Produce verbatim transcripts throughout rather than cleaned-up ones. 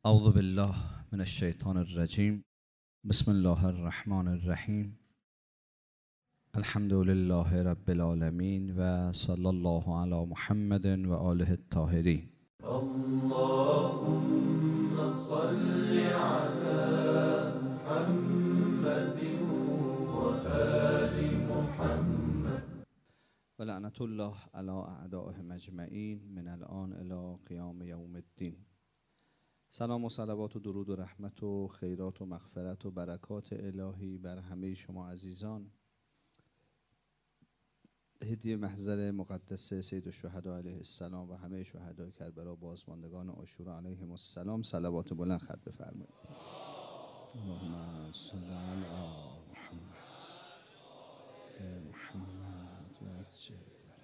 اعوذ بالله من الشیطان الرجیم. بسم الله الرحمن الرحیم. الحمد لله رب العالمین و صلی الله علی محمد و آله الطاهرین. اللهم صل على محمد و آل محمد و لعنت الله علی اعدائهم اجمعین من الان الی قیام یوم الدین. سلام و صلوات و درود و رحمت و خیرات و مغفرت و برکات الهی بر همه شما عزیزان. هدیه محضر مقدس سید الشهدا علیه السلام و همه شهدای کربلا بازماندگان عاشورا علیهم السلام صلوات بلند خط بفرمایید. اللهم صل علی محمد محمد و عجل.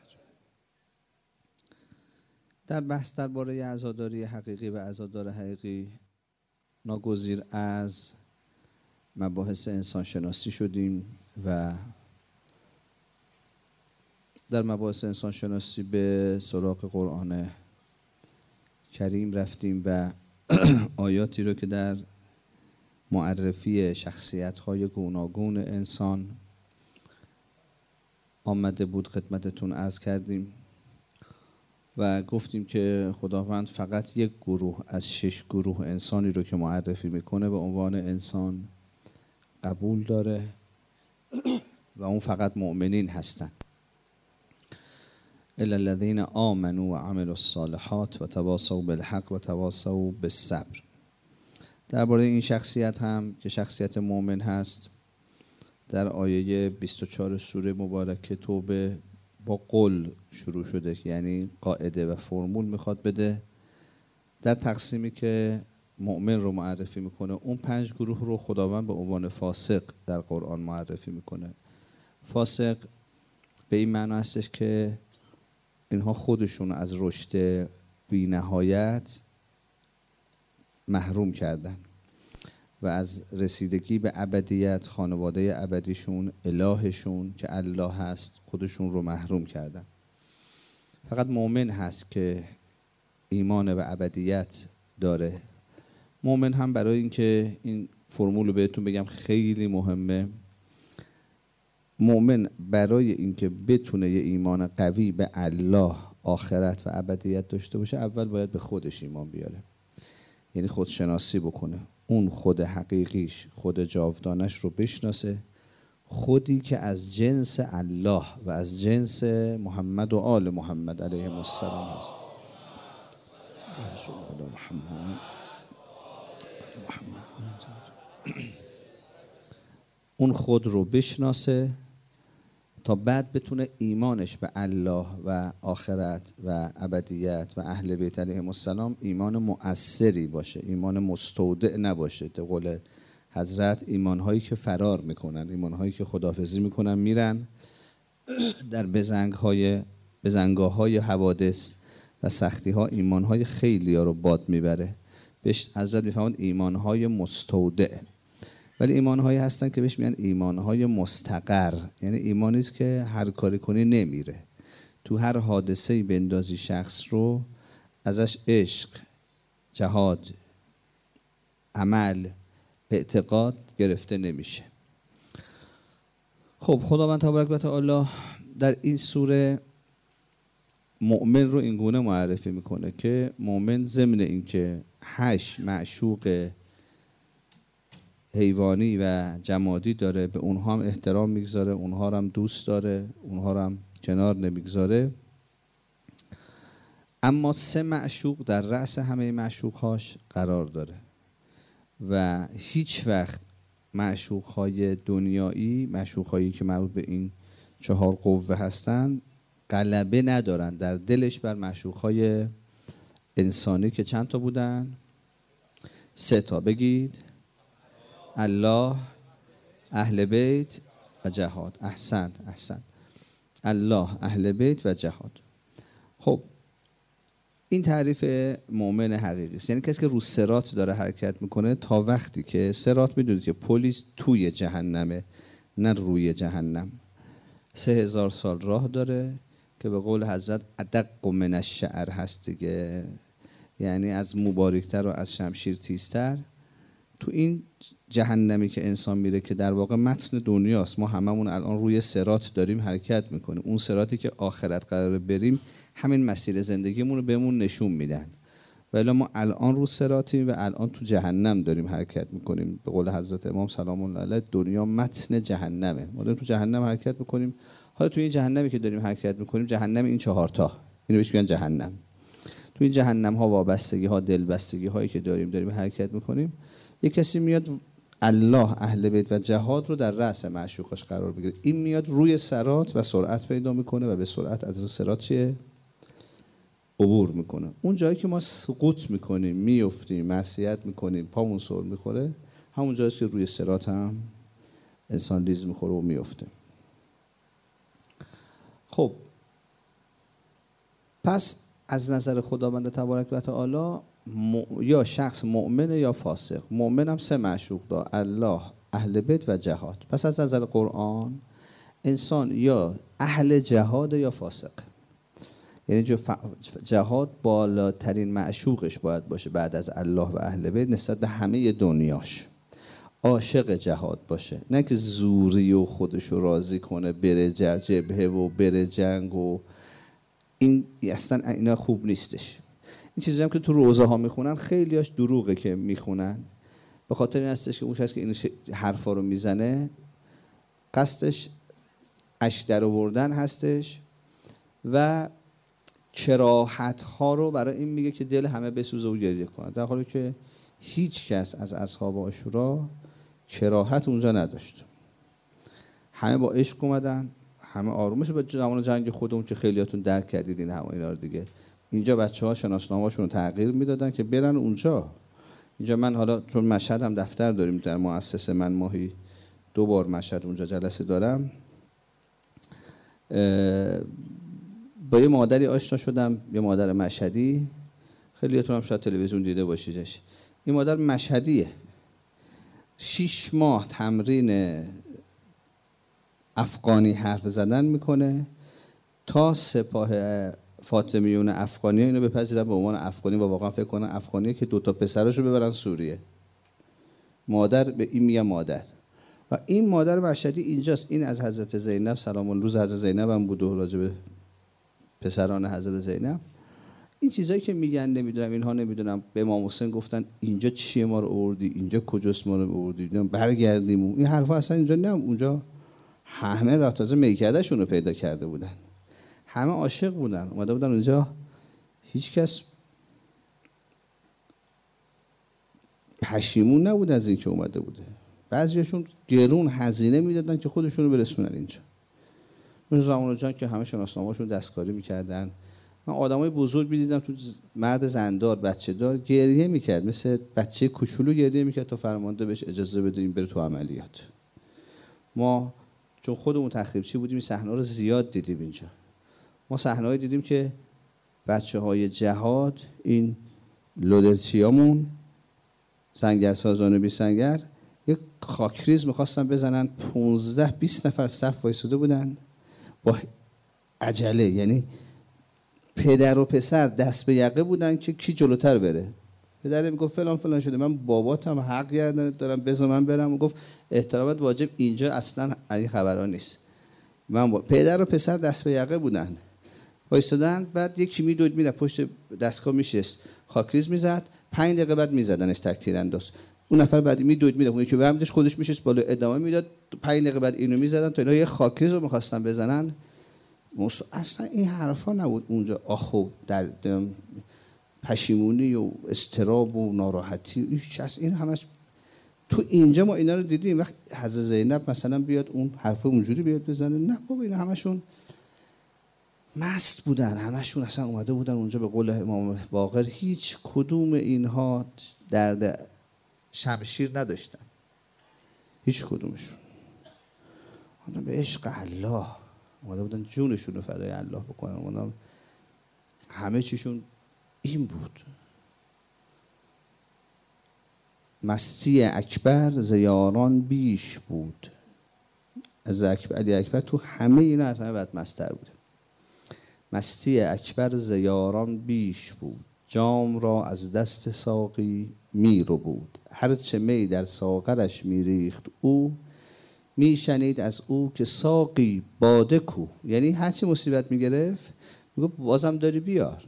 در بحث درباره عزاداری حقیقی و عزادار حقیقی ناگزیر از مباحث انسان شناسی شدیم و در مباحث انسان شناسی به سراغ قرآن کریم رفتیم و آیاتی رو که در معرفی شخصیت‌های گوناگون انسان آمده بود خدمتتون عرض کردیم و گفتیم که خداوند فقط یک گروه از شش گروه انسانی رو که معرفی میکنه به عنوان انسان قبول داره و اون فقط مؤمنین هستن. الا الذين آمنوا وعملوا الصالحات وتواصوا بالحق وتواصوا بالصبر. درباره این شخصیت هم که شخصیت مؤمن هست در آیه بیست و چهار سوره مبارکه توبه با قول شروع شده، یعنی قاعده و فرمول میخواد بده در تقسیمی که مؤمن رو معرفی میکنه. اون پنج گروه رو خداوند به عنوان فاسق در قرآن معرفی میکنه. فاسق به این معنی هستش که اینها خودشون از رشد بی نهایت محروم کردن و از رسیدگی به ابدیت، خانواده ابدیشون، الهشون که الله هست، خودشون رو محروم کردن. فقط مؤمن هست که ایمان به ابدیت داره. مؤمن هم برای اینکه این فرمول رو بهتون بگم خیلی مهمه، مؤمن برای اینکه بتونه یه ایمان قوی به الله، آخرت و ابدیت داشته باشه اول باید به خودش ایمان بیاره، یعنی خودشناسی بکنه، اون خود حقیقیش، خود جاودانش رو بشناسه، خودی که از جنس الله و از جنس محمد و آل محمد علیهم السلام هست. اون خود رو بشناسه تا بعد بتونه ایمانش به الله و آخرت و ابدیت و اهل بیت علیهم السلام ایمان مؤثری باشه، ایمان مستودع نباشه. به قول حضرت ایمانهایی که فرار میکنن، ایمانهایی که خداحافظی میکنن میرن در بزنگهای بزنگاه‌های حوادث و سختی‌ها، ایمانهای خیلی ها رو باد میبره. بهش حضرت میفهمند ایمانهای مستودع. ولی ایمانهایی هستن که بهش میگن ایمانهای مستقر، یعنی ایمانی است که هر کاری کنی نمیره، تو هر حادثه‌ای بندازی شخص رو ازش عشق، جهاد، عمل، اعتقاد گرفته نمیشه. خب خداوند تبارک و تعالی در این سوره مؤمن رو این گونه معرفی میکنه که مؤمن ضمن این که هشت معشوق حیوانی و جمادی داره، به اونها هم احترام میگذاره، اونها هم دوست داره، اونها هم کنار نمیگذاره، اما سه معشوق در رأس همه معشوقهاش قرار داره و هیچ وقت معشوقهای دنیایی، معشوقهایی که مربوط به این چهار قوه هستن، غلبه ندارن در دلش بر معشوقهای انسانی که چند تا بودن؟ سه تا. بگید الله، اهل بیت و جهاد. احسنت احسنت. الله، اهل بیت و جهاد. خب این تعریف مؤمن حقیقی است، یعنی کسی که رو صراط داره حرکت میکنه تا وقتی که صراط میدونید که پلیس توی جهنمه نه روی جهنم، سه هزار سال راه داره که به قول حضرت ادق من الشعر هست دیگه، یعنی از مبارکتر و از شمشیر تیزتر. تو این جهنمی که انسان میره که در واقع متن دنیاست، ما هممون الان روی صراط داریم حرکت میکنیم. اون صراطی که آخرت قراره بریم همین مسیر زندگیمون رو بهمون نشون میدن، ولی ما الان رو صراطیم و الان تو جهنم داریم حرکت میکنیم. به قول حضرت امام سلام الله علیه دنیا متن جهنمه، ما داریم تو جهنم حرکت میکنیم. حالا تو این جهنمی که داریم حرکت میکنیم، جهنم این چهارتا، اینو بهش میگن جهنم. تو این جهنم ها وابستگی ها، دلبستگی هایی که داریم داریم حرکت میکنیم. یک کسی میاد الله، اهل بیت و جهاد رو در رأس معشوقش قرار بگیره، این میاد روی صراط و سرعت پیدا میکنه و به سرعت از روی صراط چیه؟ عبور میکنه. اون جایی که ما سقوط میکنیم، میافتیم، معصیت میکنیم، پامون سر میخوره، همون جایی که روی صراط هم انسان لیز میخوره و میافته. خب پس از نظر خداوند تبارک و تعالی م... یا شخص مؤمن یا فاسق. مؤمن هم سه معشوق داره، الله، اهل بیت و جهاد. پس از نظر قرآن انسان یا اهل جهاد یا فاسق، یعنی جهاد بالاترین معشوقش باید باشه بعد از الله و اهل بیت نسبت به همه دنیاش. عاشق جهاد باشه، نه که زوری و خودشو راضی کنه بره جبهه و بره جنگ و این اصلا اینا خوب نیستش. این چیزی هم که تو روزه ها میخونن خیلیاش دروغه که میخونن، به خاطر این هستش که اون کسی که این حرفا رو میزنه قصدش اش در آوردن هستش و کراهت ها رو برای این میگه که دل همه بسوزه و گریه کنه، در حالی که هیچ کس از اصحاب عاشورا کراهت اونجا نداشت. همه با عشق اومدن، همه آرومش. به زمان جنگ خودمون که خیلیاتون درک کردید این همه اینا رو دیگه، اینجا بچه‌ها شناسنامه‌شون رو تغییر میدادن که برن اونجا. اینجا من حالا چون مشهد هم دفتر داریم در مؤسسه، من ماهی دو بار مشهد اونجا جلسه دارم، با یه مادری آشنا شدم، یه مادر مشهدی، خیلیاتون هم شاید تلویزیون دیده باشیدش. این مادر مشهدیه، شیش ماه تمرین افغانی حرف زدن میکنه تا سپاه فاطمیون افغانی اینو بپذیرن به عنوان افغانی و واقعا فکر کنن افغانیه که دو تا پسراشو ببرن سوریه. مادر به این میگه مادر. و این مادر مشهدی اینجاست. این از حضرت زینب سلام الله، روز حضرت زینب هم بود و راجع به پسران حضرت زینب. این چیزایی که میگن نمیدونم اینها نمیدونم به امام حسین گفتن اینجا چیه ما رو آوردی، اینجا کجاست ما رو آوردی، برگردیم. این حرفا اصلا اینجا نه، اونجا همه راه تازه میکردهشون رو پیدا کرده بودن، همه عاشق بودن، اومده بودن اونجا. هیچ کس پشیمون نبود از این که اومده بوده. بعضیاشون گرون هزینه میدادن که خودشون رو برسونن اینجا. اون زمان جان که همه شناسنامه‌شون دستکاری میکردن. من آدمای بزرگ میدیدم تو مرد زندار بچه دار گریه میکرد، مثل بچه کوچولو گریه میکرد تا فرمانده بهش اجازه بده این بره تو عملیات. ما چون خودمون تخریبچی بودیم این صحنه رو زیاد دیدیم اینجا. ما صحنه‌ای دیدیم که بچه‌های جهاد، این لودرچیامون، سنگرسازان بی سنگر، یک خاکریز می‌خواستن بزنن، پانزده بیست نفر صف وایساده بودن با عجله، یعنی پدر و پسر دست به یقه بودن که کی جلوتر بره. پدر میگفت فلان فلان شده، من باباتم حق گردن دارم بذار من برم. گفت احترامت واجب، اینجا اصلا این خبرها نیست. من با... پدر و پسر دست به یقه بودن وایسادن، بعد یکی میدوید میره پشت دستگاه میشست خاکریز میزد، پنج دقیقه بعد میزدنش تک تیرانداز. اون نفر بعدی میدوید میره، اون که به همدش خودش میشست بالا ادامه میداد، پنج دقیقه بعد اینو میزدن تا اینا یه خاکریز رو میخواستن بزنن. اصلا این حرفا نبود اونجا. آخو در پشیمونی و استراب و ناراحتی از این همش تو اینجا ما اینا رو دیدیم. وقت حضرت زینب مثلا بیاد اون حرف اونجوری بیاد بزنه، نه بابا اینا همشون مست بودن، همشون اصلا اومده بودن اونجا. به قول امام باقر هیچ کدوم اینها درد شمشیر نداشتن، هیچ کدومشون. اونا به عشق الله اومده بودن جونشون رو فدای الله بکنن. اونا همه چیشون این بود. مستی اکبر زیاران بیش بود. از اکبر علی اکبر تو همه اینا از همه بعد مستر بوده. مستی اکبر زیاران بیش بود، جام را از دست ساقی می رو بود. هر چه می در ساغرش می ریخت او، می شنید از او که ساقی باده کو. یعنی هر چه مصیبت می گرفت می گفت بازم داری بیار.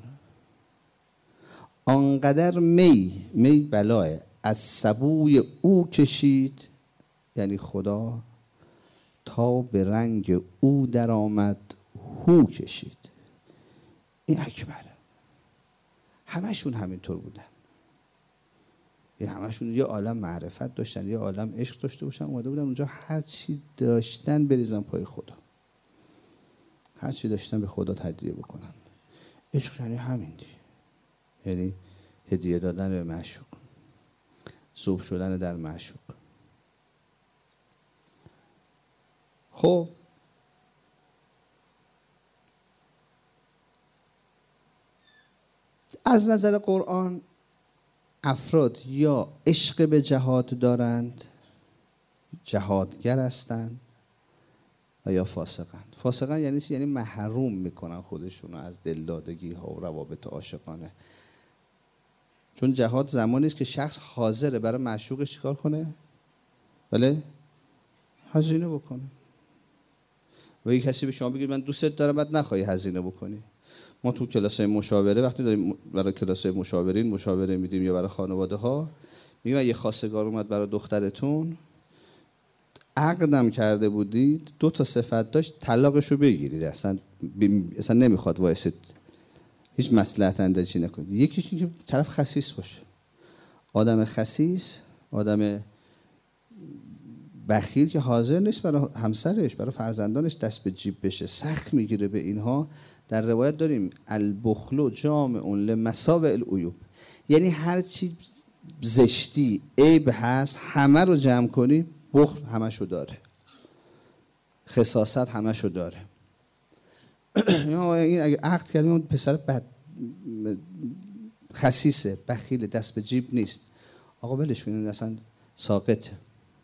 آنقدر می می بلاه از سبوی او کشید، یعنی خدا، تا به رنگ او در آمد هو کشید. این اکبره. همشون همینطور بودن. یه همشون یه عالم معرفت داشتن، یه عالم عشق داشته باشن، اومده بودن اونجا هر چی داشتن بریزن پای خدا، هر چی داشتن به خدا هدیه بکنن. عشق یعنی همین دیگه، یعنی هدیه دادن به معشوق، ذوب شدن در معشوق. خب از نظر قرآن افراد یا عشق به جهاد دارند، جهادگر هستند، و یا فاسقند. فاسقند یعنی چی؟ یعنی محروم میکنن خودشون از دلدادگی ها و روابط عاشقانه. چون جهاد زمانی است که شخص حاضره برای معشوقش چیکار کنه؟ بله؟ هزینه بکنه. و یک کسی به شما بگید من دوستت دارم، بعد نخواهی هزینه بکنی. ما تو کلاسای مشاوره وقتی داریم برای کلاسای مشاورین مشاوره میدیم یا برای خانواده ها، میگم یه خواستگار اومد برای دخترتون، عقدم کرده بودید، دو تا صفت داشت، طلاقشو بگیرید. اصلا ب... اصلا نمیخواد وایسید، هیچ مصلحت اندیشی نکنید. یکیش این که طرف خسیس باشه. آدم خسیس، آدم بخیل که حاضر نیست برای همسرش، برای فرزندانش دست به جیب بشه، سخت میگیره به اینها. در روایت داریم البخل جامع لمساوئ العیوب، یعنی هر چی زشتی عیب هست همه رو جمع کنی، بخل همشو داره، خساست همشو داره. این اگه عقد کردیم اون پسر بد خسیسه، بخیل، دست به جیب نیست، آقا ولش کنین، اصلا ساقطه.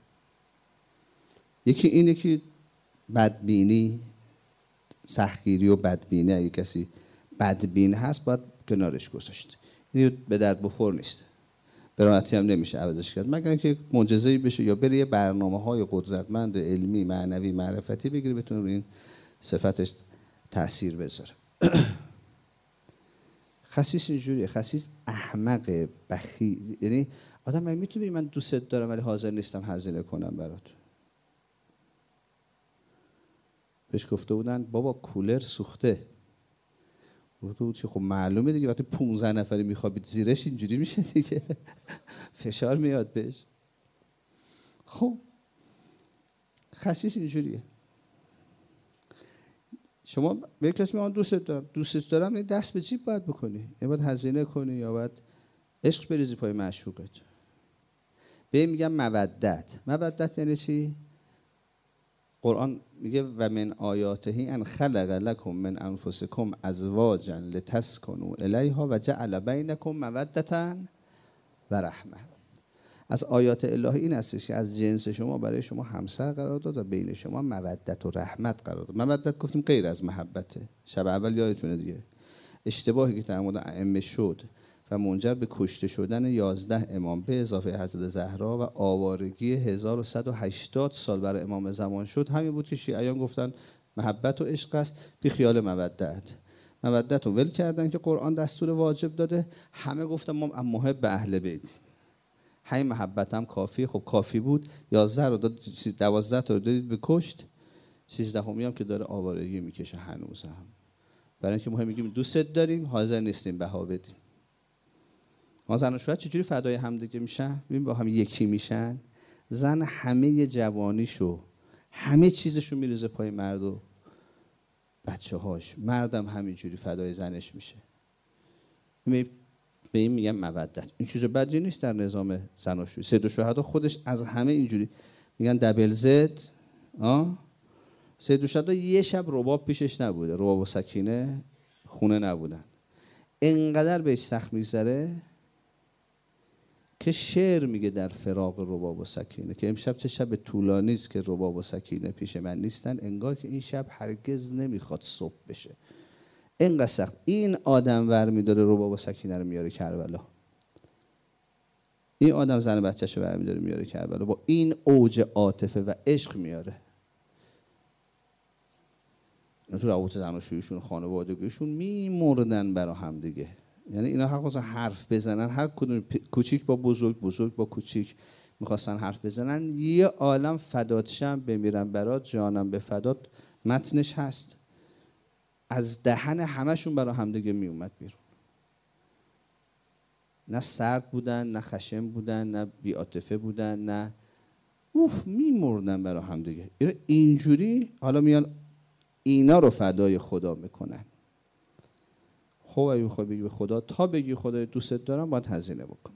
یکی اینه که بدبینی، سختگیری و بدبینی، اگه کسی بدبین هست باید کنارش گذاشت. این به درد بخور نیست، به راحتی هم نمیشه عوضش کرد، مگر اینکه معجزه‌ای بشه یا بره یه برنامه‌های قدرتمند علمی معنوی معرفتی بگیره بتونه روی این صفتش تأثیر بذاره. خسیس اینجوریه، خسیس احمق، بخیل. یعنی آدم من میتونی من دوستت دارم ولی حاضر نیستم هزینه کنم برات. بهش گفته بودن بابا کولر سوخته، گفته بود که خب معلومه دیگه وقتی پونزده نفری میخوابید زیرش اینجوری میشه دیگه، فشار میاد بهش. خب خسیس اینجوریه. شما به کسی میگن دوستت دارم، دوستت دارم دست به جیب باید بکنی، یا باید هزینه کنی یا باید عشق بریزی پای معشوقت. به این میگم مودت. مودت یعنی چی؟ قرآن میگه و من آیاته ان خلق لکم من انفسکم ازواجا لتسکنوا الیها و جعل بینکم مودة و رحمه. از آیات الهی این هستش که از جنس شما برای شما همسر قرار داد و بین شما مودت و رحمت قرار داد. مودت گفتیم غیر از محبته. شب اول یادتونه دیگه اشتباهی که در مورد ائمه شد و منجر به کشته شدن یازده امام به اضافه حضرت زهرا و آوارگی هزار و صد و هشتاد سال برای امام زمان شد، همین بود که شیعیان گفتن محبت و عشق است بی خیال مودت. مودت رو ول کردن که قرآن دستور واجب داده، همه گفتن ما محب به اهل بیت، همین محبت هم کافیه. خب کافی بود، یازده رو داد، دوازده تا رو دادید به کشت، سیزدهمی هم که داره آوارگی میکشه هنوز هم. برای اینکه ما میگیم دوستت داریم حاضر نیستیم بها بدیم. ما زن و شوهر چجوری فدای همدیگه میشن؟ ببین با هم یکی میشن. زن همه جوانیشو همه چیزشو میریزه پای مرد و بچه هاش، مردم همینجوری فدای زنش میشه. به این میگم مودت. این چیز بدی نیست در نظام زناشویی. سید الشهدا خودش از همه اینجوری میگن دبل زد. آه سید الشهدا یه شب رباب پیشش نبوده، رباب و سکینه خونه نبودن، اینقدر بهش سخت میگذره که شعر میگه در فراق رباب و سکینه که امشب چه شب طولانی است که رباب و سکینه پیش من نیستن، انگار که این شب هرگز نمیخواد صبح بشه، اینقدر سخت. این آدم ور میداره رباب و سکینه رو میاره کربلا، این آدم زن بچه‌شو ور میداره میاره کربلا، با این اوج عاطفه و عشق میاره. تو روابط زناشوییشون خانوادگیشون میمردن برا هم دیگه. یعنی اینا حق واسه حرف بزنن، هر کدوم کوچیک با بزرگ، بزرگ با کوچیک میخواستن حرف بزنن، یه عالم فدات شم بمیرم برات جانم به فدات متنش هست. از دهن همشون برا هم دیگه میومد بیرون. نه سرد بودن، نه خشن بودن، نه بی‌عاطفه بودن، نه اوف میمردن برا هم دیگه. اینجوری حالا میان اینا رو فدای خدا میکنن. خب اگه بخوای بگی به خدا، تا بگی خدا دوستت دارم باید هزینه بکن.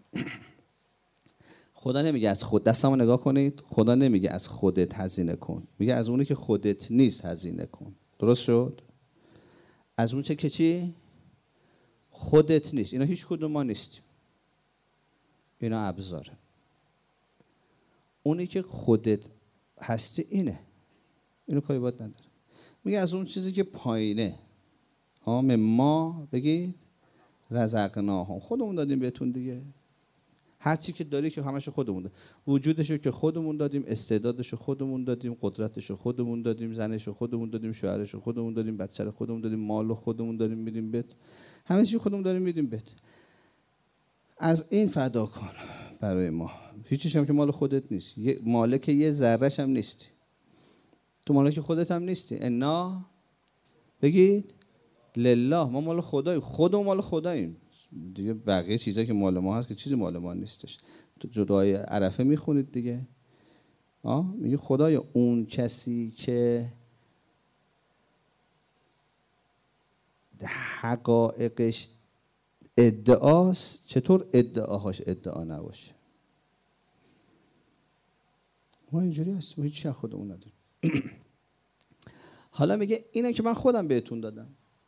خدا نمیگه از خود، دستمو نگاه کنید، خدا نمیگه از خودت هزینه کن، میگه از اونی که خودت نیست هزینه کن. درست شد؟ از اون چه که چی؟ خودت نیست. اینا هیچ کدوم ما نیستیم، اینا ابزاره. اونی که خودت هستی اینه، اینو کاری باید نداره. میگه از اون چیزی که پایینه، آم ما بگید رزقناهم، خودمون دادیم بهتون دیگه. هر چی که داری که همشو خودمون دادیم، وجودشو که خودمون دادیم، استعدادشو خودمون دادیم، قدرتشو خودمون دادیم، زنشو خودمون دادیم، شوهرشو خودمون دادیم، بچه رو خودمون دادیم، مالو خودمون داریم میدیم بهت، همه چی خودمون داریم میدیم بهت. از این فدا کن برای ما. هیچیش هم که مال خودت نیست، مالک یه ذره‌ش هم نیستی. تو مالک خودت هم نیستی. انا بگید لله، ما مال خداییم، خودمون مال خداییم دیگه. بقیه چیزایی که مال ما هست که چیزی مال ما نیستش. تو جدای عرفه میخونید دیگه، آه میگه خدای اون کسی که حقایقش ادعاست، چطور ادعاهاش ادعا نباشه؟ ما اینجوری هستیم، هیچ چیز خودمون نداریم. حالا میگه اینه که من خودم بهتون دادم،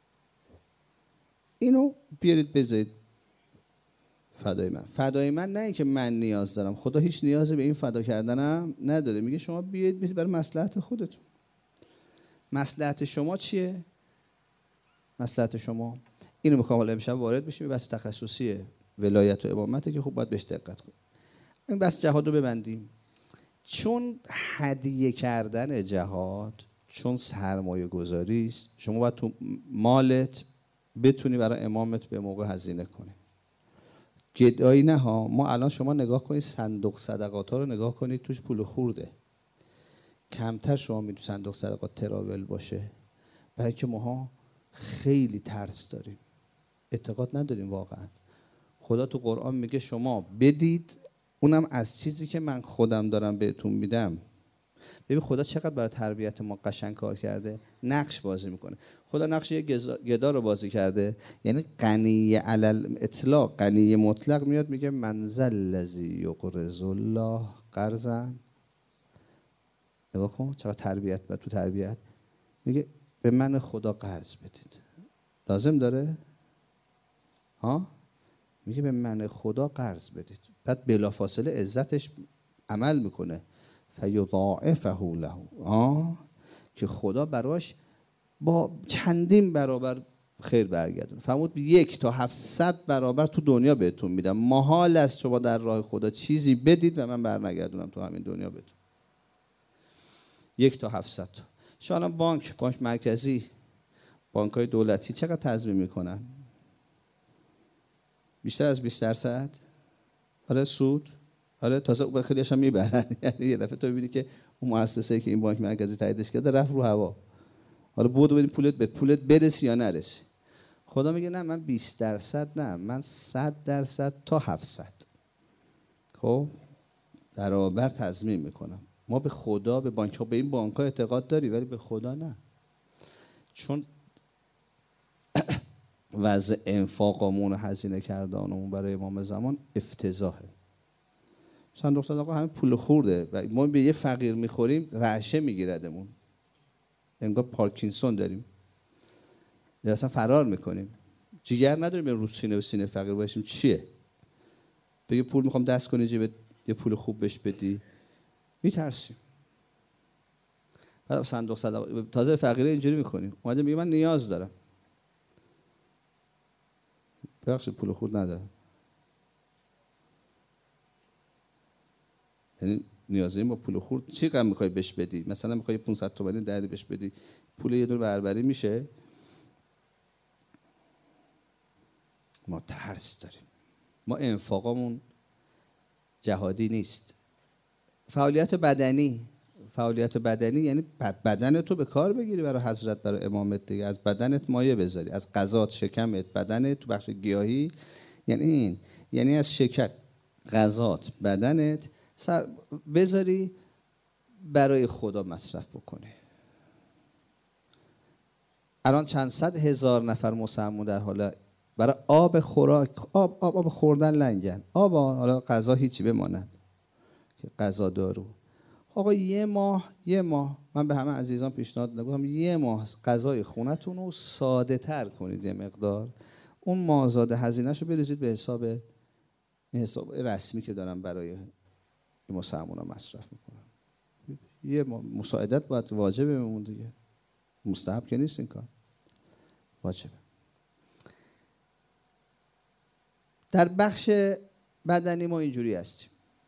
اینو بیارید بذارید فدای من. فدای من نه اینکه من نیاز دارم، خدا هیچ نیازی به این فدا کردنم نداره. میگه شما بیایید برای مصلحت خودتون. مصلحت شما چیه؟ مصلحت شما اینو میخوام حالا امشب وارد بشیم. بس تخصصی ولایت و امامته که خوب باید بهش دقت کنیم. این بس جهاد رو ببندیم. چون هدیه کردن جهاد، چون سرمایه گذاری است، شما باید تو مالت بتونی برای امامت به موقع هزینه کنی. گدایی نه ها. ما الان شما نگاه کنید صندوق صدقات ها رو نگاه کنید، توش پول خورده. کمتر شما می تو صندوق صدقات تراول باشه، برای که ماها خیلی ترس داریم، اعتقاد نداریم واقعا. خدا تو قرآن میگه شما بدید، اونم از چیزی که من خودم دارم بهتون میدم. ببین خدا چقدر برای تربیت ما قشنگ کار کرده، نقش بازی میکنه. خدا نقش یه گدا رو بازی کرده، یعنی غنی علل اطلاق، غنی مطلق میاد میگه من ذا الذی یقرض الله قرضا. نگاه کن چقدر تربیت و تو تربیت میگه به من خدا قرض بدید. لازم داره؟ ها؟ میگه به من خدا قرض بدید. بعد بلافاصله عزتش عمل میکنه. فیضاعفه له، آه که خدا براش با چندین برابر خیر برگردونه. فرمود یک تا هفتصد برابر تو دنیا بهتون میدم. محال است شما در راه خدا چیزی بدید و من برنگردونم تو همین دنیا بهتون. یک تا هفتصد. شما الان بانک، بانک مرکزی، بانک‌های دولتی چقدر تضمین میکنن؟ بیشتر از بیست درصد؟ آره سود؟ آره تازه به خیلیش هم میبرن. یعنی یه دفعه تو ببینی که اون مؤسسه‌ای که این بانک مرکزی تاییدش کرده رفت رو هوا. حالا بود ببین پولت به پولت برسی یا نرسی. خدا میگه نه من بیست درصد نه، من صد درصد تا هفتصد. خب برابر تضمین میکنم. ما به خدا، به بانک ها، به این بانک ها اعتقاد داری ولی به خدا نه. چون وضع انفاقمون و هزینه کردنمون برای امام زمان افتضاحه. صندوق صدقه همین پول خورده و ما به یه فقیر میخوریم رعشه میگیردمون، انگار پارکینسون داریم، یا اصلا فرار میکنیم. جیگر نداریم به رو سینه و سینه فقیر باشیم. چیه؟ بگه پول میخوام دست کنی جیبت یه پول خوب بهش بدی، میترسیم. بعد صندوق صدقه تازه فقیره اینجوری میکنیم، اومده میگه من نیاز دارم. ببخشید پول خورد ندارم. یعنی نیازی با پول خورد چی غم میخوای بهش بدی؟ مثلا میخوای پانصد تومانی دری بهش بدی، پول یه دور بربری میشه. ما ترس داریم، ما انفاقامون جهادی نیست. فعالیت بدنی، فعالیت بدنی یعنی بدن تو به کار بگیری برای حضرت، برای امامت دیگه. از بدنت مایه بذاری، از غذات، شکمت، بدنت تو بخش گیاهی، یعنی این، یعنی از شکر، غذات، بدنت سر بذاری برای خدا مصرف بکنه. الان چند صد هزار نفر مسلمون در حال برای آب خوراک، آب آب آب خوردن لنگن، آب، حالا غذا هیچی بماند که غذا دارو. آقا یه ماه یه ماه من به همه عزیزان پیشنهاد میکنم یه ماه غذای خونتون رو ساده تر کنید، یه مقدار اون مازاد هزینه‌شو بریزید به حساب این حساب رسمی که دارم برای این مسلمونا مصرف میکنم. یه مساعدت باید واجبه بمون دیگه، مستحب که نیست این کار، واجبه. در بخش بدنی ما اینجوری هستیم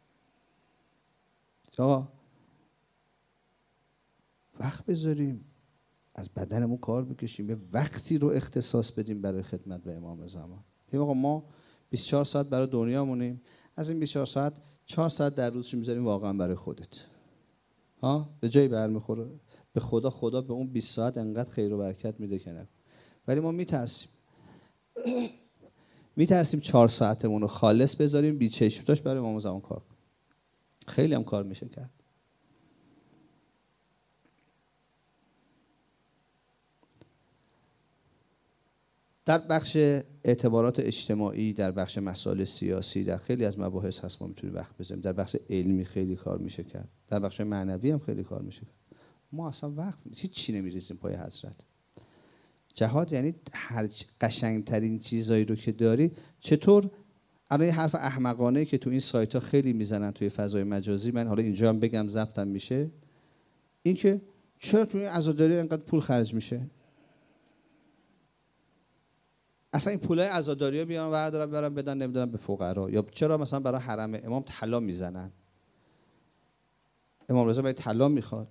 آقا وقت بذاریم از بدنمون کار بکشیم، یه وقتی رو اختصاص بدیم برای خدمت به امام زمان. بگیم آقا ما بیست و چهار ساعت برای دنیامونیم، از این بیست و چهار ساعت چهار ساعت در روزش میذاریم واقعا برای خودت. ها به جایی برمیخوره به خدا، خدا به اون بیست ساعت انقدر خیر و برکت میده که نکن. ولی ما میترسیم میترسیم چهار ساعتمون رو خالص بذاریم بی چشم‌داشت برای امام زمان کار کنیم. خیلی هم کار میشه کرد. در بخش اعتبارات اجتماعی، در بخش مسائل سیاسی، در خیلی از مباحث هست ما میتونیم وقت بذاریم. در بخش علمی خیلی کار میشه کرد، در بخش معنوی هم خیلی کار میشه کرد. ما اصلا وقت هیچ چی نمیریزیم پای حضرت. جهاد یعنی هر قشنگترین چیزایی رو که داری. چطور الان حرف احمقانه که تو این سایت ها خیلی میزنن توی فضای مجازی، من حالا اینجا هم بگم ضبطم میشه، این که چرا توی این عزاداری اینقدر پول خرج میشه؟ اصلا این پولای عزاداری ها بیان بردارن برن بدن نمیدونم به فقرا، یا چرا مثلا برای حرم امام طلا میزنن؟ امام رضا باید طلا میخواد.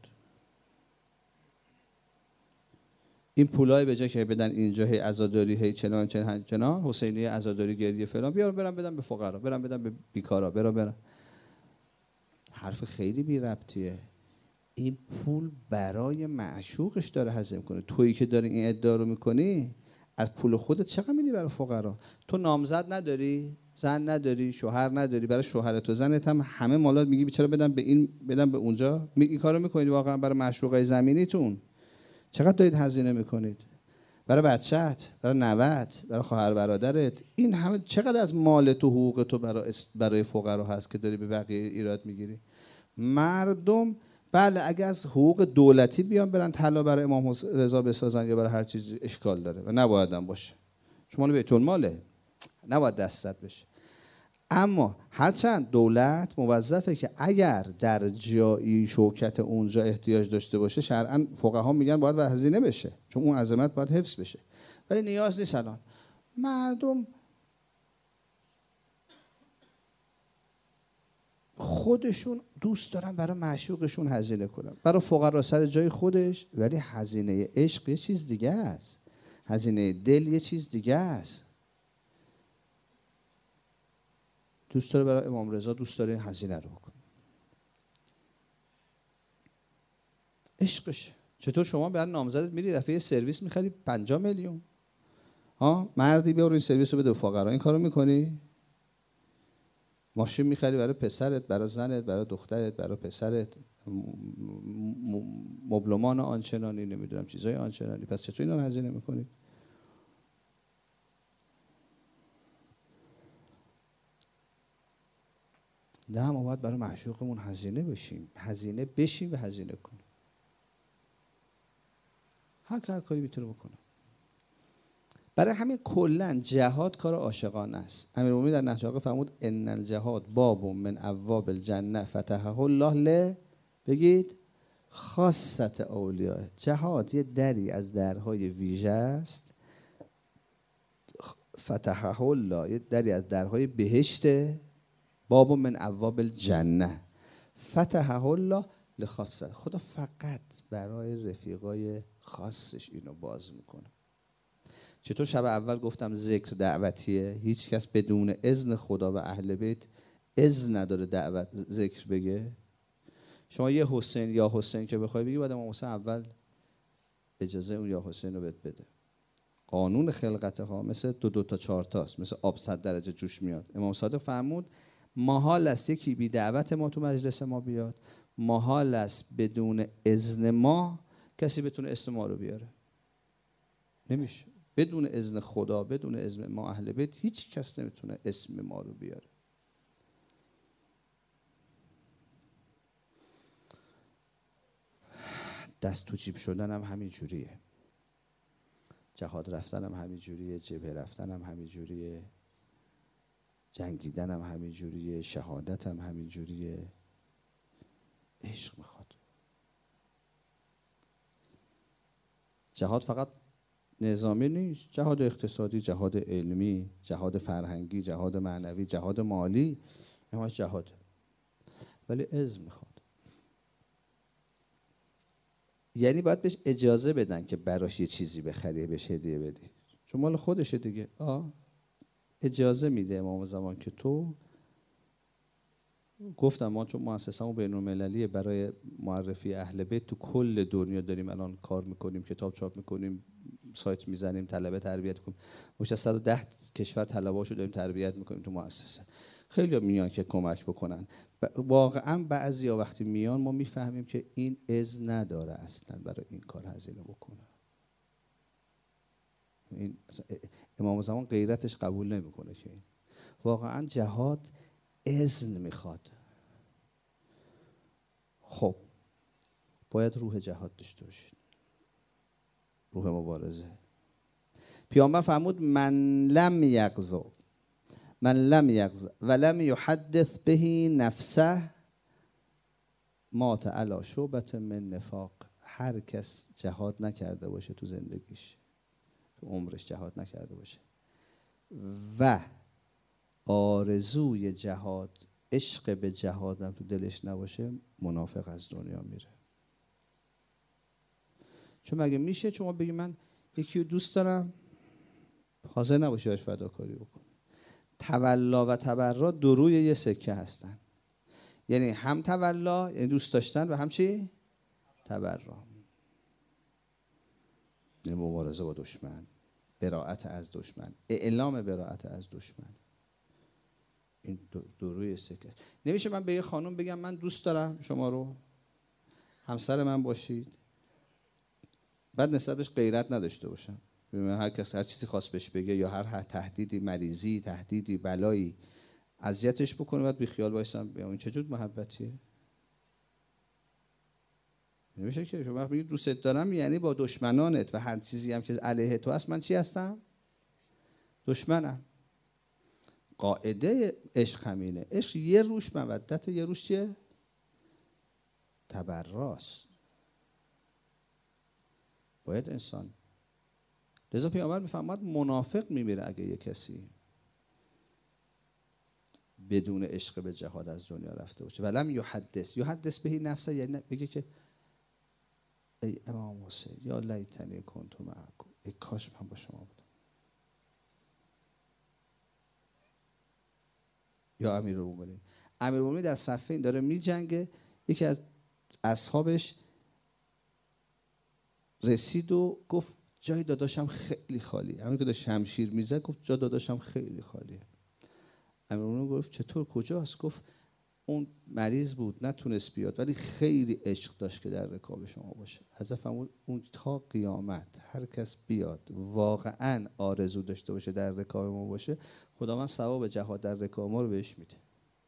این پولای به جای که بدن اینجا هی عزاداری هی چنان چنان چنان حسینی عزاداری گریه فلان، بیارن برن بدن به فقرا، برن بدن به بیکارا، برن برن. حرف خیلی بی ربطیه. این پول برای معشوقش داره هضم کنه. تویی که داری این ادعا رو میکنی از پول خودت چقدر میدی برای فقرا؟ تو نامزد نداری، زن نداری، شوهر نداری، برای شوهرت و زنت هم همه مالات میگی چرا بدن به این بدن به اونجا؟ این کارو میکنید واقعا برای معشوقای زمینیتون؟ چقدر دارید هزینه میکنید برای بچه‌ت، برای نوه‌ت، برای خواهر برادرت؟ این همه چقدر از مال تو، حقوق تو برای برای فقرا هست که داری به بقیه ایراد میگیری؟ مردم بله اگه از حقوق دولتی بیان برن طلا برای امام رضا بسازن یا برای هر چیزی اشکال داره و نباید هم باشه، چون مال بیت الماله، نباید دستت بشه. اما هرچند دولت موظفه که اگر در جایی شوکت اونجا احتیاج داشته باشه شرعاً فقها میگن باید هزینه بشه، چون اون عظمت باید حفظ بشه، ولی نیاز نیست. الان مردم خودشون دوست دارن برای معشوقشون هزینه کنن، برای فقرا سر جای خودش، ولی هزینه عشق یه چیز دیگه است، هزینه دل یه چیز دیگه است. دوست داره برای امام رضا، دوست داره این هزینه رو بکنه، عشقشه. چطور شما برای نامزدت میری دفعه سرویس میخری پنجاه میلیون، ها مردی بیا این سرویس رو بده به فقرا، این کارو میکنی؟ ماشین میخری برای پسرت، برای زنت، برای دخترت، برای پسرت، مبلمان آنچنانی، نمیدونم چیزای آنچنانی، پس چطور اینا رو هزینه میکنی؟ نه ما باید برای معشوقمون هزینه بشیم، هزینه بشیم و هزینه کنیم. هر هر کاری میتونه بکنه. برای همین کلا جهاد کار عاشقانه است. امیرالمومنین در نهج البلاغه فرمود ان الجهاد باب من ابواب الجنه فتحه الله له، بگید خاصت اولیاء. جهاد یه دری از درهای ویژه است فتحه الله، یه دری از درهای بهشته، باب من ابواب الجنه، فتحه الله لخاصه، خدا فقط برای رفیقای خاصش اینو باز میکنه. چطور شب اول گفتم ذکر دعوتیه، هیچ کس بدون اذن خدا و اهل بیت اذن نداره دعوت ذکر بگه. شما یه حسین یا حسین که بخوای بگی، بعد امام حسین اول اجازه اون یا حسین رو بهت بده. قانون خلقت ها مثل دو دو تا چهار تاست، مثل آب صد درجه جوش میاد. امام صادق فرمود محال است یکی بی دعوت ما تو مجلس ما بیاد، محال است بدون اذن ما کسی بتونه اسم ما رو بیاره. نمیشه. بدون اذن خدا، بدون اذن ما اهل بیت، هیچ کس نمیتونه اسم ما رو بیاره. دست تو جیب شدن هم همین جوریه، جهاد رفتن هم همین جوریه، جبهه رفتن هم همین جوریه، جنگیدن هم همین جوریه، شهادت هم همین جوریه. عشق میخواد. جهاد فقط نظامی نیست، جهاد اقتصادی، جهاد علمی، جهاد فرهنگی، جهاد معنوی، جهاد مالی، همش جهاد. ولی اذن میخواد. یعنی باید بهش اجازه بدن که براش یه چیزی بخری، بهش هدیه بدی، چون مال خودشه دیگه. آه اجازه میده امام زمان که تو، گفتم ما چون مؤسسه‌مون بین‌المللیه برای معرفی اهل بیت، تو کل دنیا داریم الان کار میکنیم، کتاب چاپ میکنیم، سایت میزنیم، طلبه تربیت میکنیم. بیش از صد و ده کشور طلبه‌اشو داریم تربیت میکنیم تو مؤسسه. خیلی میان که کمک بکنن. واقعا بعضیا وقتی میان ما میفهمیم که این اذن نداره اصلا برای این کار هزینه بکنه. این امام زمان غیرتش قبول نمیکنه که این واقعا جهاد اذن میخواد. خب باید روح جهاد داشته باشید، روح مبارزه. پیامبر فرمود من لم یغزو من لم یغزو ولم یحدث به نفسه مات علی شعبة من نفاق. هر کس جهاد نکرده باشه تو زندگیش، تو عمرش جهاد نکرده باشه و آرزوی جهاد، عشق به جهادم تو دلش نباشه، منافق از دنیا میره. چون مگه میشه شما بگی من یکی رو دوست دارم، حاضر نباشی باش فداکاری بکن؟ تولا و تبرا دو روی یه سکه هستن. یعنی هم تولا یعنی دوست داشتن و هم چی؟ تبرا. یعنی مبارزه با دشمن، براءت از دشمن، اعلام براءت از دشمن. این دو, دو روی سکه. نمیشه من به یه خانم بگم من دوست دارم شما رو، همسر من باشید، بعد نسبتش غیرت نداشته باشم. هر کس هر چیزی خواست بهش بگه یا هر تهدیدی، مریضی، تهدیدی، بلایی اذیتش بکنه، بعد بی خیال وایسم. این چه جور محبتیه؟ نمیشه که شما بگید دوستت دارم یعنی با دشمنانت و هر چیزی هم که علیه تو هست من چی هستم؟ دشمنم. قاعده عشق همینه. عشق یه روش مودت، یه روش چیه؟ تبراست. باید انسان، لذا پیامبر میفرماد منافق میمیره اگه یه کسی بدون عشق به جهاد از دنیا رفته باشه. ولم یحدث یحدث به نفسه، یعنی بگه که ای امام حسین یا لیتنی کنت معکم، ای کاش من با شما بودم. یا امیرالمومنین. امیرالمومنین در صفه این داره میجنگه، یکی از اصحابش رسید و گفت جای داداشم خیلی خالیه. همین که داشت شمشیر میزد گفت جای داداشم خیلی خالیه. امیرالمومنین گفت چطور کجاست؟ گفت اون مریض بود نتونست بیاد ولی خیلی عشق داشت که در رکاب شما باشه. حضرت فرمود اون تا قیامت هر کس بیاد واقعا آرزو داشته باشه در رکاب ما باشه، خداوند ثواب جهاد در رکاب ما رو بهش میده.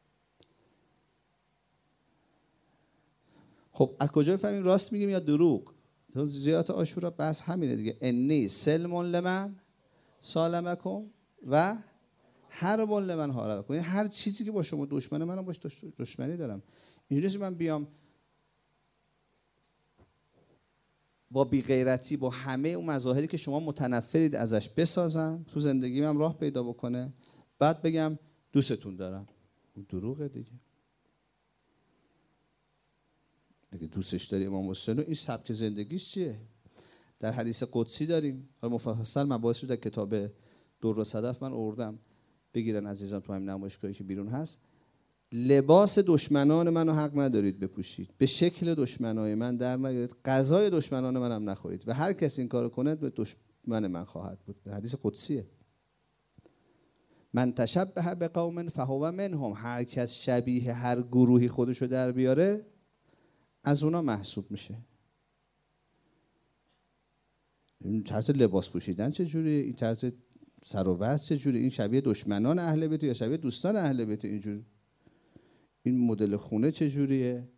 خب از کجا فهمیم راست میگیم یا دروغ؟ تو زیارت عاشورا بس همینه دیگه. انی سلم لمن سالمکم و حرب لمن حاربکم. یعنی هر چیزی که با شما دشمنه منم باش دشمنی دارم. اینجوریه من بیام با بی‌غیرتی، با همه اون مظاهری که شما متنفرید ازش بسازم، تو زندگیم هم راه پیدا بکنه، بعد بگم دوستتون دارم. دروغه دیگه. اگه دوستش داری امام حسین، این سبک زندگیش چیه؟ در حدیث قدسی داریم، حالا مفصل مباحث رو در کتاب در و صدف من آوردم، بگیرن عزیزان تو همین نمایشگاهی که بیرون هست. لباس دشمنان منو حق ندارید بپوشید، به شکل دشمنای من در نیارید، غذای دشمنان منم نخورید و هر کسی این کارو کنه به دشمن من خواهد بود. حدیث قدسیه. من تشبه بقوم فهو منهم، هر کس شبیه هر گروهی خودشو در بیاره از اونا محسوب میشه. این طرز لباس پوشیدن چجوریه؟ این طرز سر و وضع چجوریه؟ این شبیه دشمنان اهل بیت یا شبیه دوستان اهل بیت؟ اینجوری این مدل خونه چجوریه؟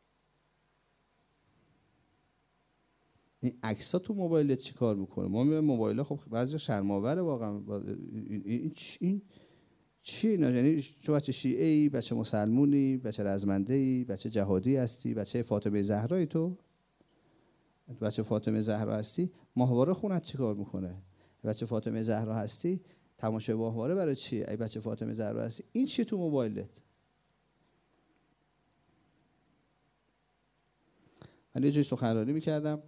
این عکس‌ها تو موبایلت چی کار میکنه؟ ما میبینیم موبایل‌ها خب بعضی شرم‌آوره واقعا. این این این چی اینا؟ یعنی تو بچه شیعه‌ای، بچه مسلمونی، بچه رزمنده‌ای، بچه جهادی هستی، بچه فاطمه زهرایی، تو بچه فاطمه زهرا هستی، ماهواره خونت چی کار میکنه؟ بچه فاطمه زهرا هستی، تماشای ماهواره برای چیه؟ ای بچه فاطمه زهرا هستی، این چی تو موبایلت؟ من یه جای سخنرانی میکردم،